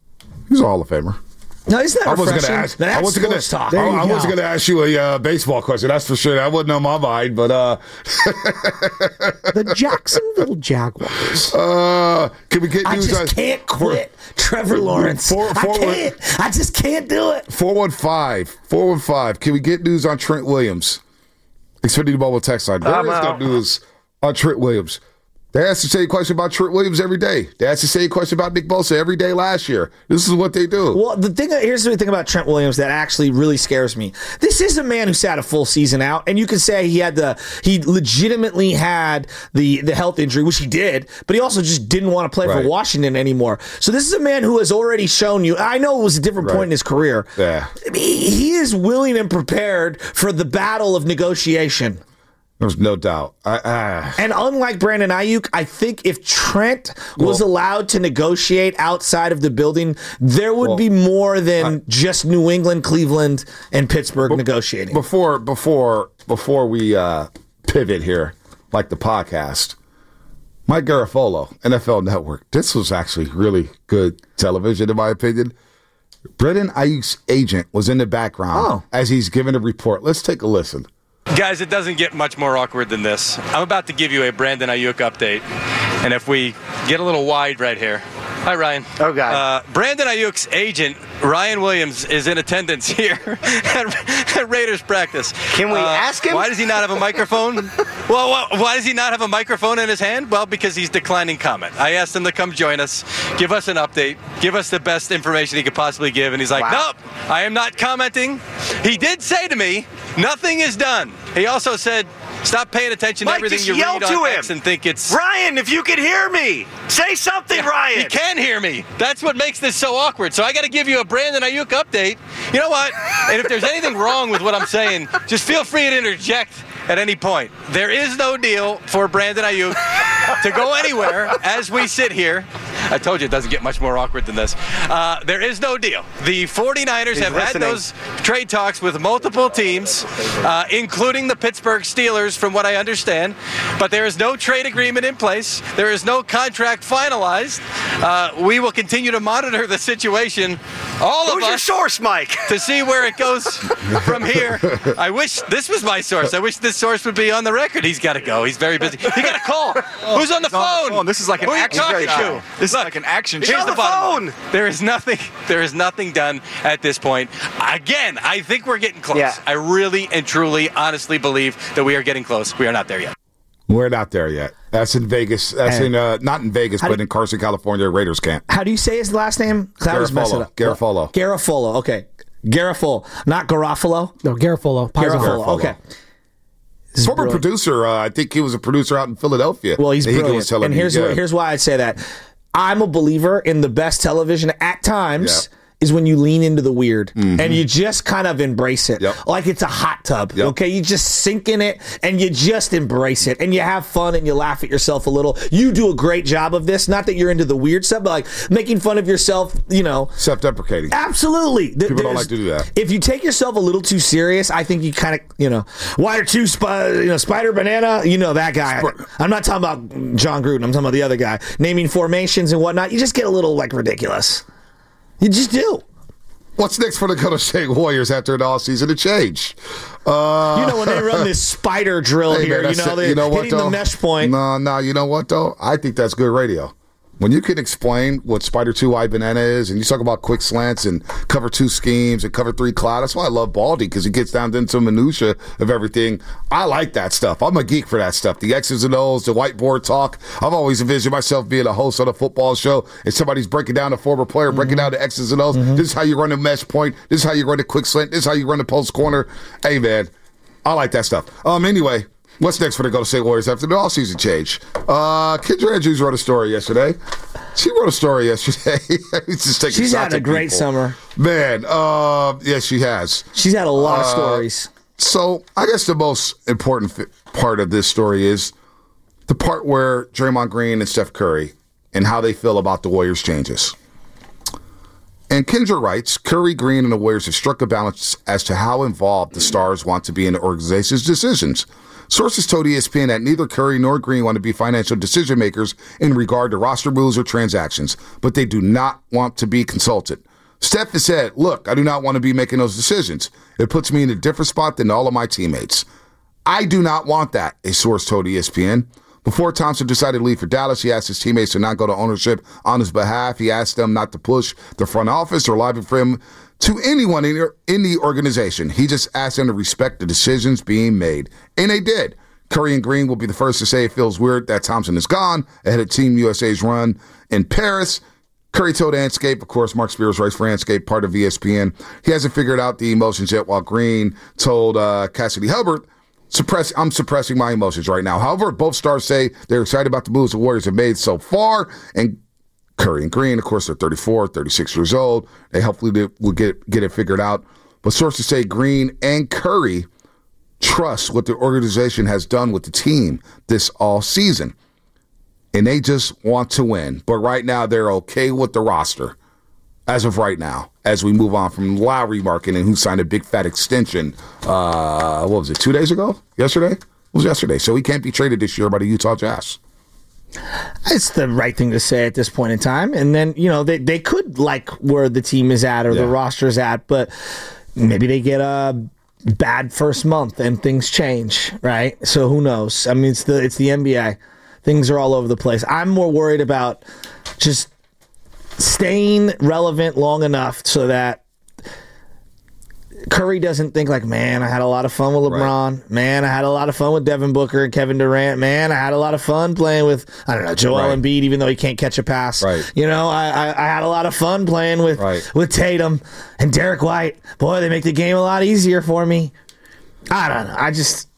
No, isn't that refreshing? I wasn't going to ask you a baseball question. That's for sure. That wasn't on my mind, but the Jacksonville Jaguars. Can we get news? I just can't quit Trevor Lawrence. I just can't do it. 415. Can we get news on Trent Williams? Xfinity Mobile text line. There is no news on Trent Williams. They ask the same question about Trent Williams every day. They ask the same question about Nick Bosa every day last year. This is what they do. Well, here's the thing about Trent Williams that actually really scares me. This is a man who sat a full season out, and you can say he legitimately had the health injury, which he did, but he also just didn't want to play for Washington anymore. So this is a man who has already shown you. I know it was a different point in his career. Yeah, he is willing and prepared for the battle of negotiation. There's no doubt. And unlike Brandon Ayuk, I think if Trent was allowed to negotiate outside of the building, there would be more than just New England, Cleveland, and Pittsburgh negotiating. Before we pivot here, like the podcast, Mike Garafolo, NFL Network, this was actually really good television, in my opinion. Brandon Ayuk's agent was in the background as he's giving a report. Let's take a listen. Guys, it doesn't get much more awkward than this. I'm about to give you a Brandon Ayuk update. And if we get a little wide right here. Hi, Ryan. Oh, God. Brandon Ayuk's agent, Ryan Williams, is in attendance here at Raiders practice. Can we ask him? Why does he not have a microphone? Well, why does he not have a microphone in his hand? Well, because he's declining comment. I asked him to come join us, give us an update, give us the best information he could possibly give, and he's like, nope, I am not commenting. He did say to me, nothing is done. He also said, stop paying attention to everything you read on X and think it's... Ryan, if you can hear me, say something, Ryan. He can hear me. That's what makes this so awkward. So I got to give you a Brandon Ayuk update. You know what? And if there's anything wrong with what I'm saying, just feel free to interject at any point. There is no deal for Brandon Ayuk to go anywhere as we sit here. I told you it doesn't get much more awkward than this. There is no deal. The 49ers have had those trade talks with multiple teams, including the Pittsburgh Steelers, from what I understand. But there is no trade agreement in place. There is no contract finalized. We will continue to monitor the situation. Who's your source, Mike? To see where it goes from here. I wish this was my source. I wish this source would be on the record. He's got to go. He's very busy. He got a call. Who's on the phone? This is like an action show. This is like an action show. Here's the bottom line. There is nothing done at this point. Again, I think we're getting close. Yeah. I really and truly, honestly believe that we are getting close. We are not there yet. We're not there yet. That's in Vegas. That's not in Vegas, but in Carson, California, Raiders camp. How do you say his last name? Garafolo. Garafolo. Okay. Garafolo, not Garofalo. No, Garafolo. Garafolo. Okay. Former producer. I think he was a producer out in Philadelphia. Well, he's brilliant. And here's why I say that. I'm a believer in the best television at times. Yeah. Is when you lean into the weird and you just kind of embrace it. Like it's a hot tub, okay? You just sink in it and you just embrace it and you have fun and you laugh at yourself a little. You do a great job of this. Not that you're into the weird stuff, but like making fun of yourself, Self-deprecating. Absolutely. People don't like to do that. If you take yourself a little too serious, I think you kind of, why are two, Spider Banana, that guy. I'm not talking about John Gruden. I'm talking about the other guy. Naming formations and whatnot. You just get a little, ridiculous. You just do. What's next for the Golden State Warriors after an all-season to change? When they run this spider drill here, man, they're hitting the mesh point. No, you know what, though? I think that's good radio. When you can explain what Spider 2 I Banana is, and you talk about quick slants and cover 2 schemes and cover 3 cloud, that's why I love Baldy, because he gets down into minutia of everything. I like that stuff. I'm a geek for that stuff. The X's and O's, the whiteboard talk. I've always envisioned myself being a host on a football show, and somebody's breaking down a former player, breaking down the X's and O's. This is how you run a mesh point. This is how you run a quick slant. This is how you run a post corner. Hey, man, I like that stuff. Anyway, what's next for the Golden State Warriors after the all-season change? Kendra Andrews wrote a story yesterday. She wrote a story yesterday. She's had a great summer. Man, yes, she has. She's had a lot of stories. So I guess the most important part of this story is the part where Draymond Green and Steph Curry and how they feel about the Warriors' changes. And Kendra writes, Curry, Green, and the Warriors have struck a balance as to how involved the stars want to be in the organization's decisions. Sources told ESPN that neither Curry nor Green want to be financial decision makers in regard to roster moves or transactions, but they do not want to be consulted. Steph has said, look, I do not want to be making those decisions. It puts me in a different spot than all of my teammates. I do not want that, a source told ESPN. Before Thompson decided to leave for Dallas, he asked his teammates to not go to ownership on his behalf. He asked them not to push the front office or lobby for him to anyone in the organization. He just asked them to respect the decisions being made. And they did. Curry and Green will be the first to say it feels weird that Thompson is gone ahead of Team USA's run in Paris. Curry told Anscape, of course, Mark Spears writes for Anscape, part of ESPN. He hasn't figured out the emotions yet, while Green told Cassidy Hubbard, I'm suppressing my emotions right now. However, both stars say they're excited about the moves the Warriors have made so far. And Curry and Green, of course, they're 34, 36 years old. They hopefully will get it figured out. But sources say Green and Curry trust what the organization has done with the team this all season. And they just want to win. But right now, they're okay with the roster as of right now, as we move on from Lowry marketing, who signed a big fat extension, 2 days ago? Yesterday? It was yesterday. So he can't be traded this year by the Utah Jazz. It's the right thing to say at this point in time. And then, they could like where the team is at or the roster's at, but maybe they get a bad first month and things change, right? So who knows? I mean, it's the NBA. Things are all over the place. I'm more worried about just staying relevant long enough so that Curry doesn't think like, man, I had a lot of fun with LeBron. Right. Man, I had a lot of fun with Devin Booker and Kevin Durant. Man, I had a lot of fun playing with, Joel Embiid, even though he can't catch a pass. Right. I had a lot of fun playing with Tatum and Derek White. Boy, they make the game a lot easier for me. I don't know.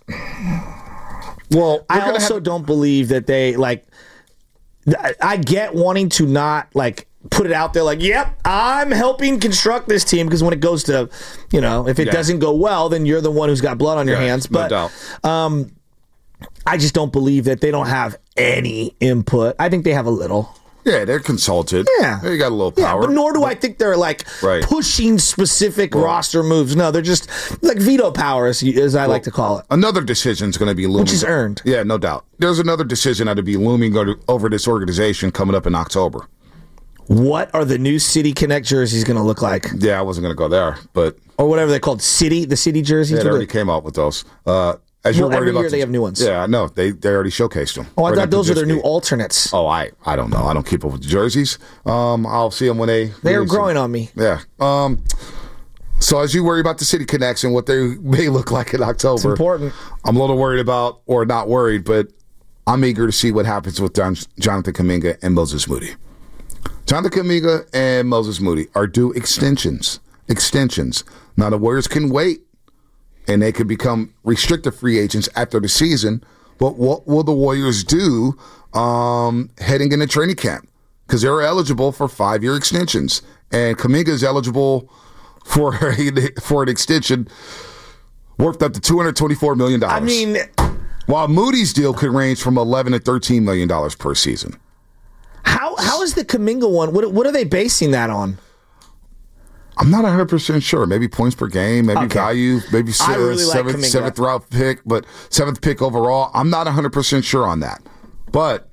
I also don't believe that they, I get wanting to not, put it out there yep, I'm helping construct this team, because when it goes to, if it doesn't go well, then you're the one who's got blood on your hands. But no doubt. I just don't believe that they don't have any input. I think they have a little. Yeah, they're consulted. Yeah. They got a little power. Yeah, but nor do I think they're pushing specific roster moves. No, they're just veto power, as I like to call it. Another decision is going to be looming. Which is earned. Yeah, no doubt. There's another decision that would be looming over this organization coming up in October. What are the new City Connect jerseys going to look like? Yeah, I wasn't going to go there, but... Or whatever they're called, the City jerseys? Yeah, they already came out with those. Every year they have new ones. Yeah, I know. They already showcased them. Oh, I thought those were their new alternates. Oh, I don't know. I don't keep up with the jerseys. I'll see them when they... They're growing on me. Yeah. So as you worry about the City Connects and what they may look like in October... It's important. I'm a little worried about, or not worried, but I'm eager to see what happens with Jonathan Kuminga and Moses Moody. Jonathan Kuminga and Moses Moody are due extensions. Now, the Warriors can wait, and they could become restricted free agents after the season. But what will the Warriors do heading into training camp? Because they're eligible for 5-year extensions. And Kuminga is eligible for an extension worth up to $224 million. I mean... While Moody's deal could range from $11 to $13 million per season. How is the Kuminga one? What are they basing that on? I'm not 100% sure. Maybe points per game, maybe value, maybe seventh round pick, but 7th pick overall. I'm not 100% sure on that. But,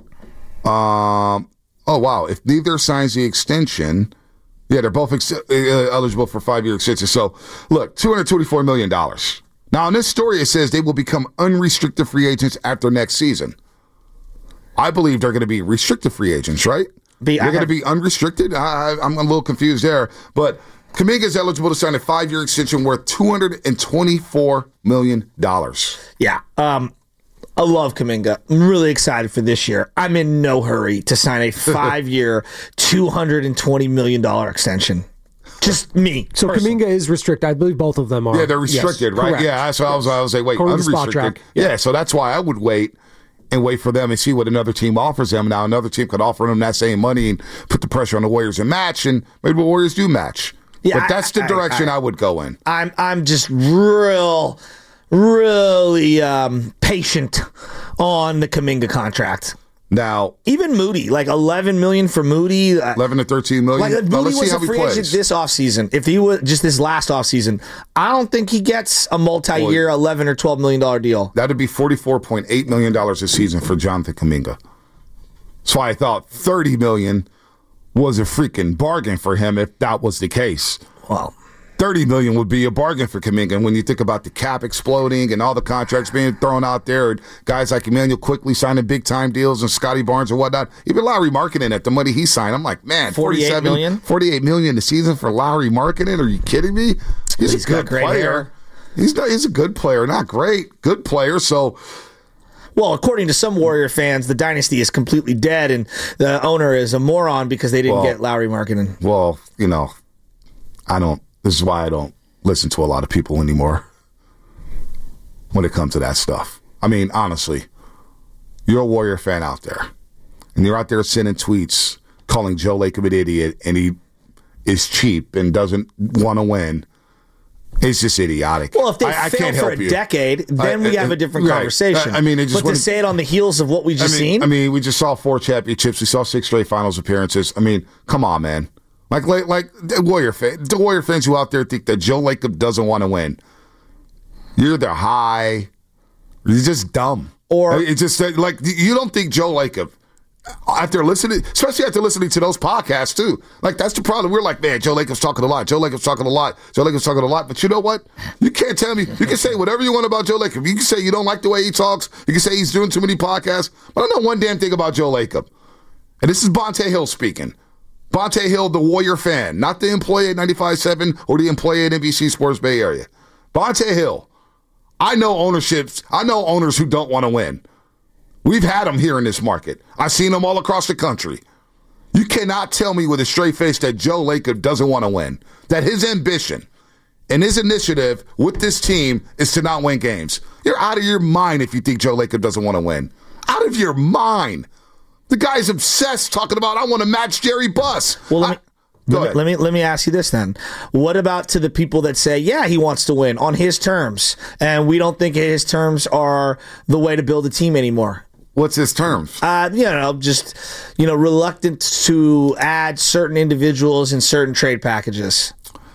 if neither signs the extension, they're both eligible for 5-year extensions. So, look, $224 million. Now, in this story, it says they will become unrestricted free agents after next season. I believe they're going to be restricted free agents, right? They're going to be unrestricted? I'm a little confused there. But Kuminga is eligible to sign a 5-year extension worth $224 million. Yeah. I love Kuminga. I'm really excited for this year. I'm in no hurry to sign a 5-year, $220 million extension. Just me. So Kuminga is restricted. I believe both of them are. Yeah, they're restricted, yes, right? Correct. Yeah, so I was like, wait, unrestricted. Yeah, so that's why I would wait for them and see what another team offers them. Now, another team could offer them that same money and put the pressure on the Warriors and match, and maybe the Warriors do match. Yeah, but that's the direction I would go in. I'm just really patient on the Kuminga contract. Now, even Moody, $11 million for Moody, $11 to $13 million. Moody was a free agent this offseason. If he was just this last offseason, I don't think he gets a multi-year $11 or $12 million deal. That'd be $44.8 million a season for Jonathan Kuminga. So I thought $30 million was a freaking bargain for him if that was the case. Well, $30 million would be a bargain for Kuminga. And when you think about the cap exploding and all the contracts being thrown out there, and guys like Emmanuel Quickly signing big-time deals and Scotty Barnes and whatnot, even Lowry Markkanen at the money he signed, I'm like, man, $48 million a season for Lowry Markkanen? Are you kidding me? He's a good player. He's a good player. Not great. Good player. So... Well, according to some Warrior fans, the dynasty is completely dead, and the owner is a moron because they didn't get Lowry Markkanen. Well, this is why I don't listen to a lot of people anymore when it comes to that stuff. I mean, honestly, you're a Warrior fan out there, and you're out there sending tweets calling Joe Lacob an idiot, and he is cheap and doesn't want to win. It's just idiotic. Well, if they I fail can't for help a you. decade, then we have a different right. conversation. I mean, it just but to say it on the heels of what we just seen. I mean, we just saw 4 championships. We saw 6 straight finals appearances. I mean, come on, man. Like the Warrior fans who out there think that Joe Lacob doesn't want to win. You're either high, you're just dumb. Or it's just like you don't think Joe Lacob, especially after listening to those podcasts too. Like that's the problem. We're like, man, Joe Lacob's talking a lot. Joe Lacob's talking a lot. Joe Lacob's talking a lot. But you know what? You can't tell me. You can say whatever you want about Joe Lacob. You can say you don't like the way he talks. You can say he's doing too many podcasts. But I don't know one damn thing about Joe Lacob. And this is Bonte Hill speaking. Bonte Hill, the Warrior fan, not the employee at 95.7 or the employee at NBC Sports Bay Area. Bonte Hill. I know owners who don't want to win. We've had them here in this market. I've seen them all across the country. You cannot tell me with a straight face that Joe Lacob doesn't want to win. That his ambition and his initiative with this team is to not win games. You're out of your mind if you think Joe Lacob doesn't want to win. Out of your mind. The guy's obsessed talking about, I want to match Jerry Buss. Well, let me ask you this then. What about to the people that say, yeah, he wants to win on his terms, and we don't think his terms are the way to build a team anymore? What's his terms? Reluctant to add certain individuals in certain trade packages.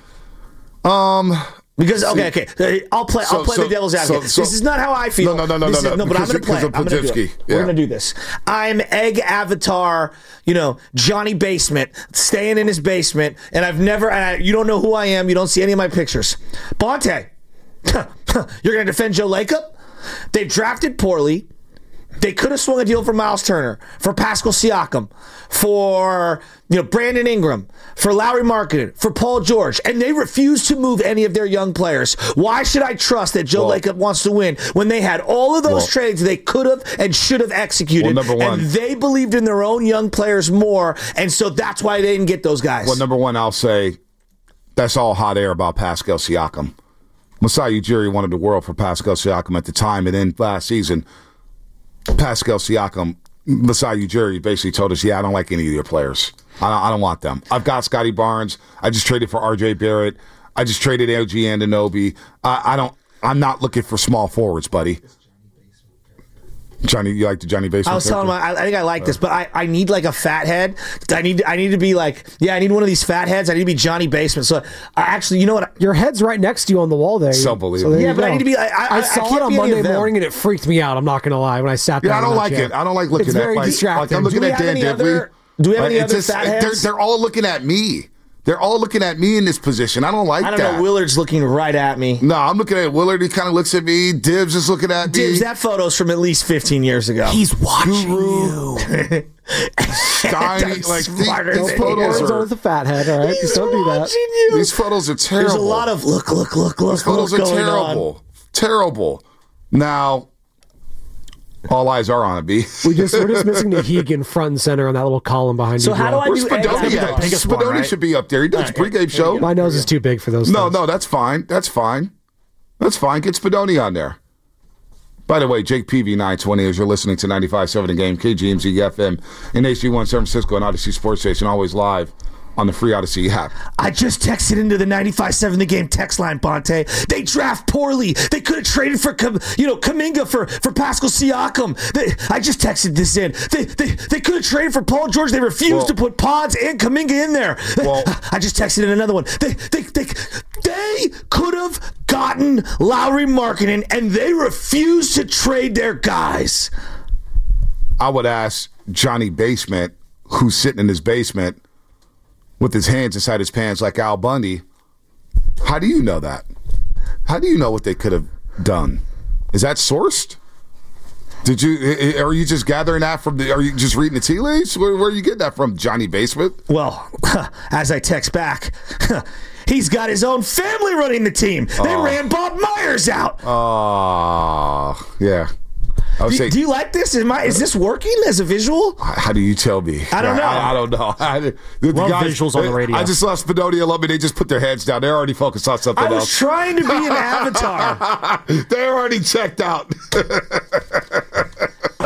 Because I'll play the devil's advocate. This is not how I feel. No. But I'm going to play it. I'm going to do it. We're going to do this. I'm Egg Avatar, Johnny Basement, staying in his basement, and I've never. You don't know who I am. You don't see any of my pictures. Bonte, you're going to defend Joe Lacob? They drafted poorly. They could have swung a deal for Miles Turner, for Pascal Siakam, for Brandon Ingram, for Lauri Markkanen, for Paul George, and they refused to move any of their young players. Why should I trust that Joe Lacob wants to win when they had all of those trades they could have and should have executed, and they believed in their own young players more, and so that's why they didn't get those guys? Well, number one, I'll say that's all hot air about Pascal Siakam. Masai Ujiri wanted the world for Pascal Siakam at the time, and then last season, Pascal Siakam, Masai Ujiri basically told us, I don't like any of your players. I don't want them. I've got Scotty Barnes. I just traded for RJ Barrett. I just traded LG Anunoby. I'm not looking for small forwards, buddy. Johnny, you like the Johnny Basement? I was telling him, I think I like this, but I need like a fat head. I need to be like, I need one of these fat heads. I need to be Johnny Basement. So actually, you know what? Your head's right next to you on the wall there. So believable. But I need to be. I saw it on Monday morning and it freaked me out. I'm not going to lie. When I sat there, I don't like it. I don't like looking it's at it. Very distracting. I'm looking at Dan Dibley. Do we have any other fat heads? They're all looking at me. They're all looking at me in this position. I don't like that. I don't know. Willard's looking right at me. No, I'm looking at Willard. He kind of looks at me. Dibbs is looking at me. Dibbs, that photo's from at least 15 years ago. He's watching you. Steiny, like these photos are the fat head. All right, just don't do that. These photos are terrible. There's a lot of look. These photos are terrible. Terrible. Now, all eyes are on a B. We're just missing the Hegan front and center on that little column behind you. So how do I do Spadoni should be up there. He does a pregame show. My nose is too big for those. No, that's fine. That's fine. Get Spadoni on there. By the way, Jake Peavy 920 as you're listening to 95.7 The Game, KGMZ FM, and HD1 San Francisco and Odyssey Sports Station, always live on the free Odyssey app. I just texted into the 95.7 The Game text line, Bonte. They draft poorly. They could have traded for Kuminga for Pascal Siakam. I just texted this in. They could have traded for Paul George. They refused to put Pods and Kuminga in there. I just texted in another one. They could have gotten Lauri Markkanen, and they refused to trade their guys. I would ask Johnny Basement, who's sitting in his basement with his hands inside his pants like Al Bundy, how do you know that? How do you know what they could have done? Is that sourced? Are you just gathering that are you just reading the tea leaves? Where are you getting that from, Johnny Basement? Well, as I text back, he's got his own family running the team. They ran Bob Myers out. Oh, yeah. Do you like this? Is this working as a visual? How do you tell me? I don't know. I don't know. The guys, visuals on the radio. I just lost Spadoni. I love me. They just put their heads down. They're already focused on something else. I was trying to be an avatar. They're already checked out.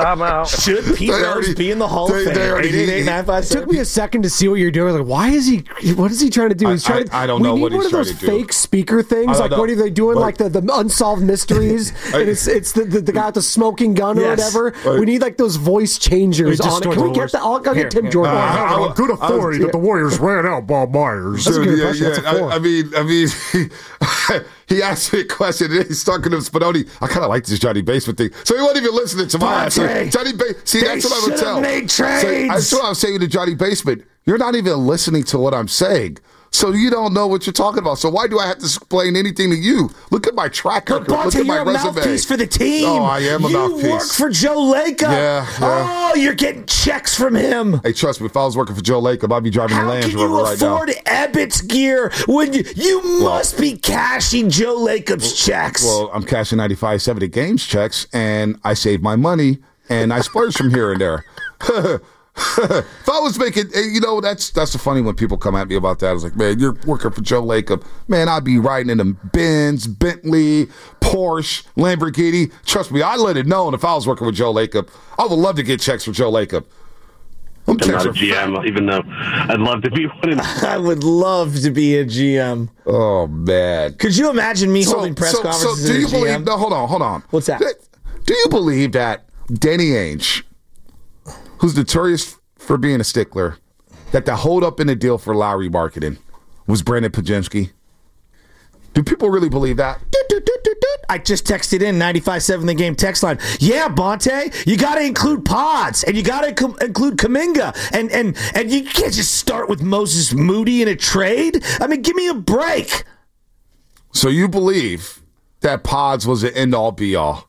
Timeout. Should Pete Rose be in the Hall of Fame? 888-957. It took me a second to see what you're doing. Like, why is he? What is he trying to do? He's trying. I don't know what he's trying to do. We need one of those fake speaker things. Like, what are they doing? Like the unsolved mysteries. And it's the guy with the smoking gun or whatever. We need like those voice changers on it. Can we get that? I'll get Tim Jordan. I have good authority that the Warriors ran out Bob Myers. That's a good question. That's a 4. I mean, he asked me a question, and he's talking to Spinoni. I kind of like this Johnny Basement thing. So he wasn't even listening to my answer. Johnny See, that's what I would tell. That's what I was saying to Johnny Basement. You're not even listening to what I'm saying. So you don't know what you're talking about. So why do I have to explain anything to you? Look at my track record. Look at my you're resume. A mouthpiece for the team. Oh, I am a mouthpiece. You work for Joe Lacob. Yeah. Oh, you're getting checks from him. Hey, trust me, if I was working for Joe Lacob, I'd be driving the Land Rover right now. How can you afford Ebbitt's gear when you must be cashing Joe Lacob's checks? Well, I'm cashing 95-70 games checks, and I save my money, and I splurge from here and there. If I was making, that's the funny when people come at me about that. I was like, man, you're working for Joe Lacob. Man, I'd be riding in them Benz, Bentley, Porsche, Lamborghini. Trust me, I'd let it known if I was working with Joe Lacob. I would love to get checks for Joe Lacob. I'm not a GM, even though I'd love to be one. I would love to be a GM. Oh, man. Could you imagine me holding press conferences do you as a believe, GM? No, hold on. What's that? Do you believe that Danny Ainge, who's notorious for being a stickler, that the hold-up in the deal for Lowry marketing was Brandon Podziemski? Do people really believe that? I just texted in 95.7 The Game text line. Yeah, Bonte, you got to include Pods, and you got to include Kuminga, and you can't just start with Moses Moody in a trade. I mean, give me a break. So you believe that Pods was an end-all, be-all?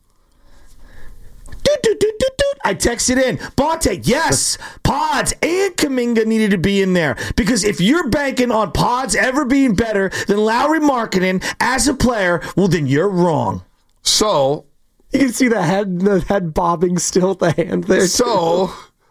I texted in, Bonte, yes, Pods and Kuminga needed to be in there. Because if you're banking on Pods ever being better than Lowry Markkanen as a player, well, then you're wrong. So you can see the head bobbing still at the hand there. So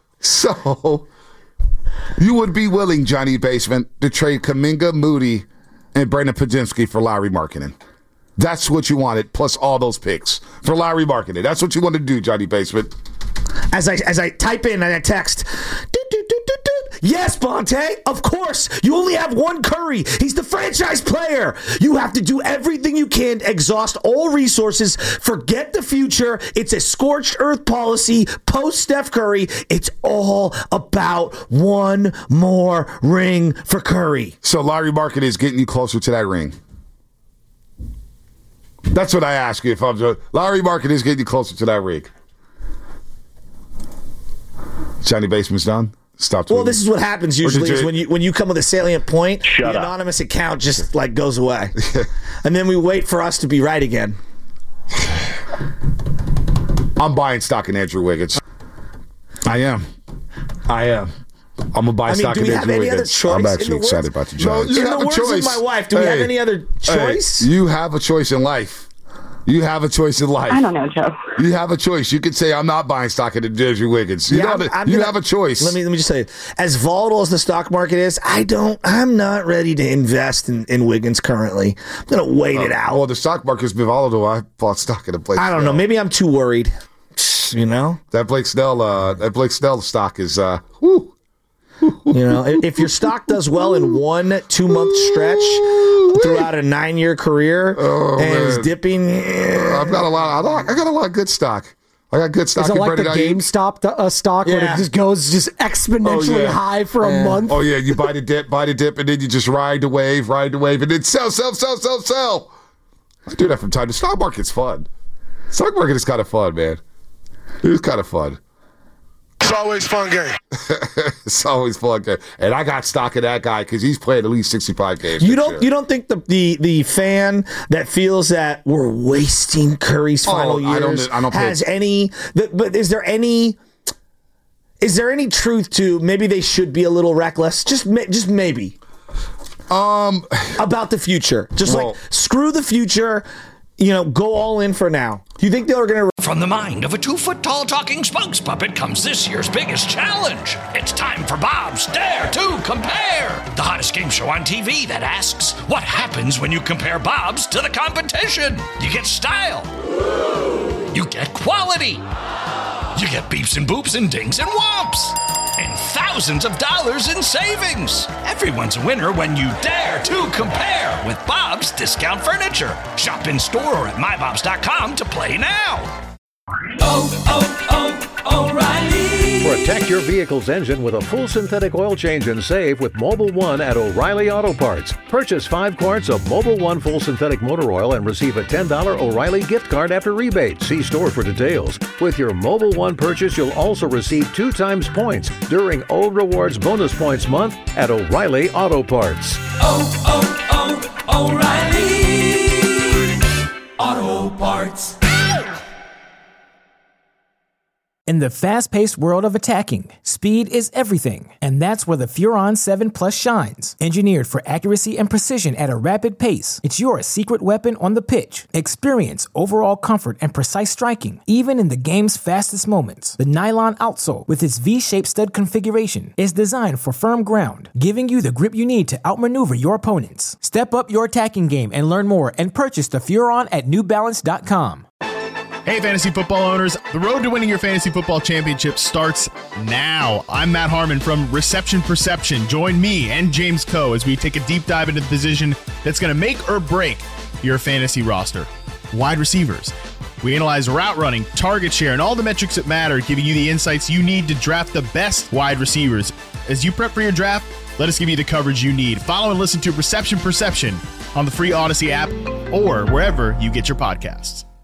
you would be willing, Johnny Basement, to trade Kuminga, Moody, and Brandon Podziemski for Lowry Markkanen. That's what you wanted, plus all those picks for Lowry Markkanen. That's what you wanted to do, Johnny Basement. As I type in and I text, yes, Bonte, of course. You only have one Curry. He's the franchise player. You have to do everything you can, exhaust all resources, forget the future. It's a scorched earth policy, post Steph Curry. It's all about one more ring for Curry. So Lowry Markkanen is getting you closer to that ring. That's what I ask you. If I'm Lowry Markkanen is getting you closer to that ring. Johnny Basement's done. Stop. Well, this is what happens usually is when you come with a salient point, the anonymous account just like goes away, and then we wait for us to be right again. I'm buying stock in Andrew Wiggins. I am. I'm gonna buy stock in Andrew Wiggins. I'm actually excited about the Giants. In the words of my wife, do we have any other choice? You have a choice in life. You have a choice in life. I don't know, Joe. You have a choice. You could say, I'm not buying stock in Andrew Wiggins. You have a choice. Let me just say, as volatile as the stock market is, I'm not ready to invest in Wiggins currently. I'm going to wait it out. Well, the stock market's been volatile. I bought stock in a Blake I don't know. Maybe I'm too worried. You know? That Blake Snell stock is, whoo. You know, if your stock does well in 1-2 month stretch throughout a 9-year career is dipping, I got a lot of good stock. I got good stock. Is it like the GameStop stock when it just goes exponentially high for a month? Oh yeah, you buy the dip, and then you just ride the wave, and then sell. I do that from time to time. Stock market's fun. Stock market is kind of fun, man. It's kind of fun. It's always fun game. It's always fun game. And I got stock in that guy because he's played at least 65 games. You don't think the fan that feels that we're wasting Curry's final years has any? But is there any truth to maybe they should be a little reckless? Just maybe. About the future. Like screw the future. Go all in for now. Do you think they're going to... From the mind of a 2-foot-tall talking spokes puppet comes this year's biggest challenge. It's time for Bob's Dare to Compare, the hottest game show on TV that asks, what happens when you compare Bob's to the competition? You get style. You get quality. You get beeps and boops and dings and whomps. And thousands of dollars in savings. Everyone's a winner when you dare to compare with Bob's Discount Furniture. Shop in store or at mybobs.com to play now. O'Reilly. Protect your vehicle's engine with a full synthetic oil change and save with Mobil 1 at O'Reilly Auto Parts. Purchase 5 quarts of Mobil 1 full synthetic motor oil and receive a $10 O'Reilly gift card after rebate. See store for details. With your Mobil 1 purchase, you'll also receive 2 times points during O Rewards Bonus Points Month at O'Reilly Auto Parts. O'Reilly Auto Parts. In the fast-paced world of attacking, speed is everything, and that's where the Furon 7 Plus shines. Engineered for accuracy and precision at a rapid pace, it's your secret weapon on the pitch. Experience overall comfort and precise striking, even in the game's fastest moments. The nylon outsole, with its V-shaped stud configuration, is designed for firm ground, giving you the grip you need to outmaneuver your opponents. Step up your attacking game and learn more and purchase the Furon at NewBalance.com. Hey, fantasy football owners. The road to winning your fantasy football championship starts now. I'm Matt Harmon from Reception Perception. Join me and James Coe as we take a deep dive into the position that's going to make or break your fantasy roster. Wide receivers. We analyze route running, target share, and all the metrics that matter, giving you the insights you need to draft the best wide receivers. As you prep for your draft, let us give you the coverage you need. Follow and listen to Reception Perception on the free Odyssey app or wherever you get your podcasts.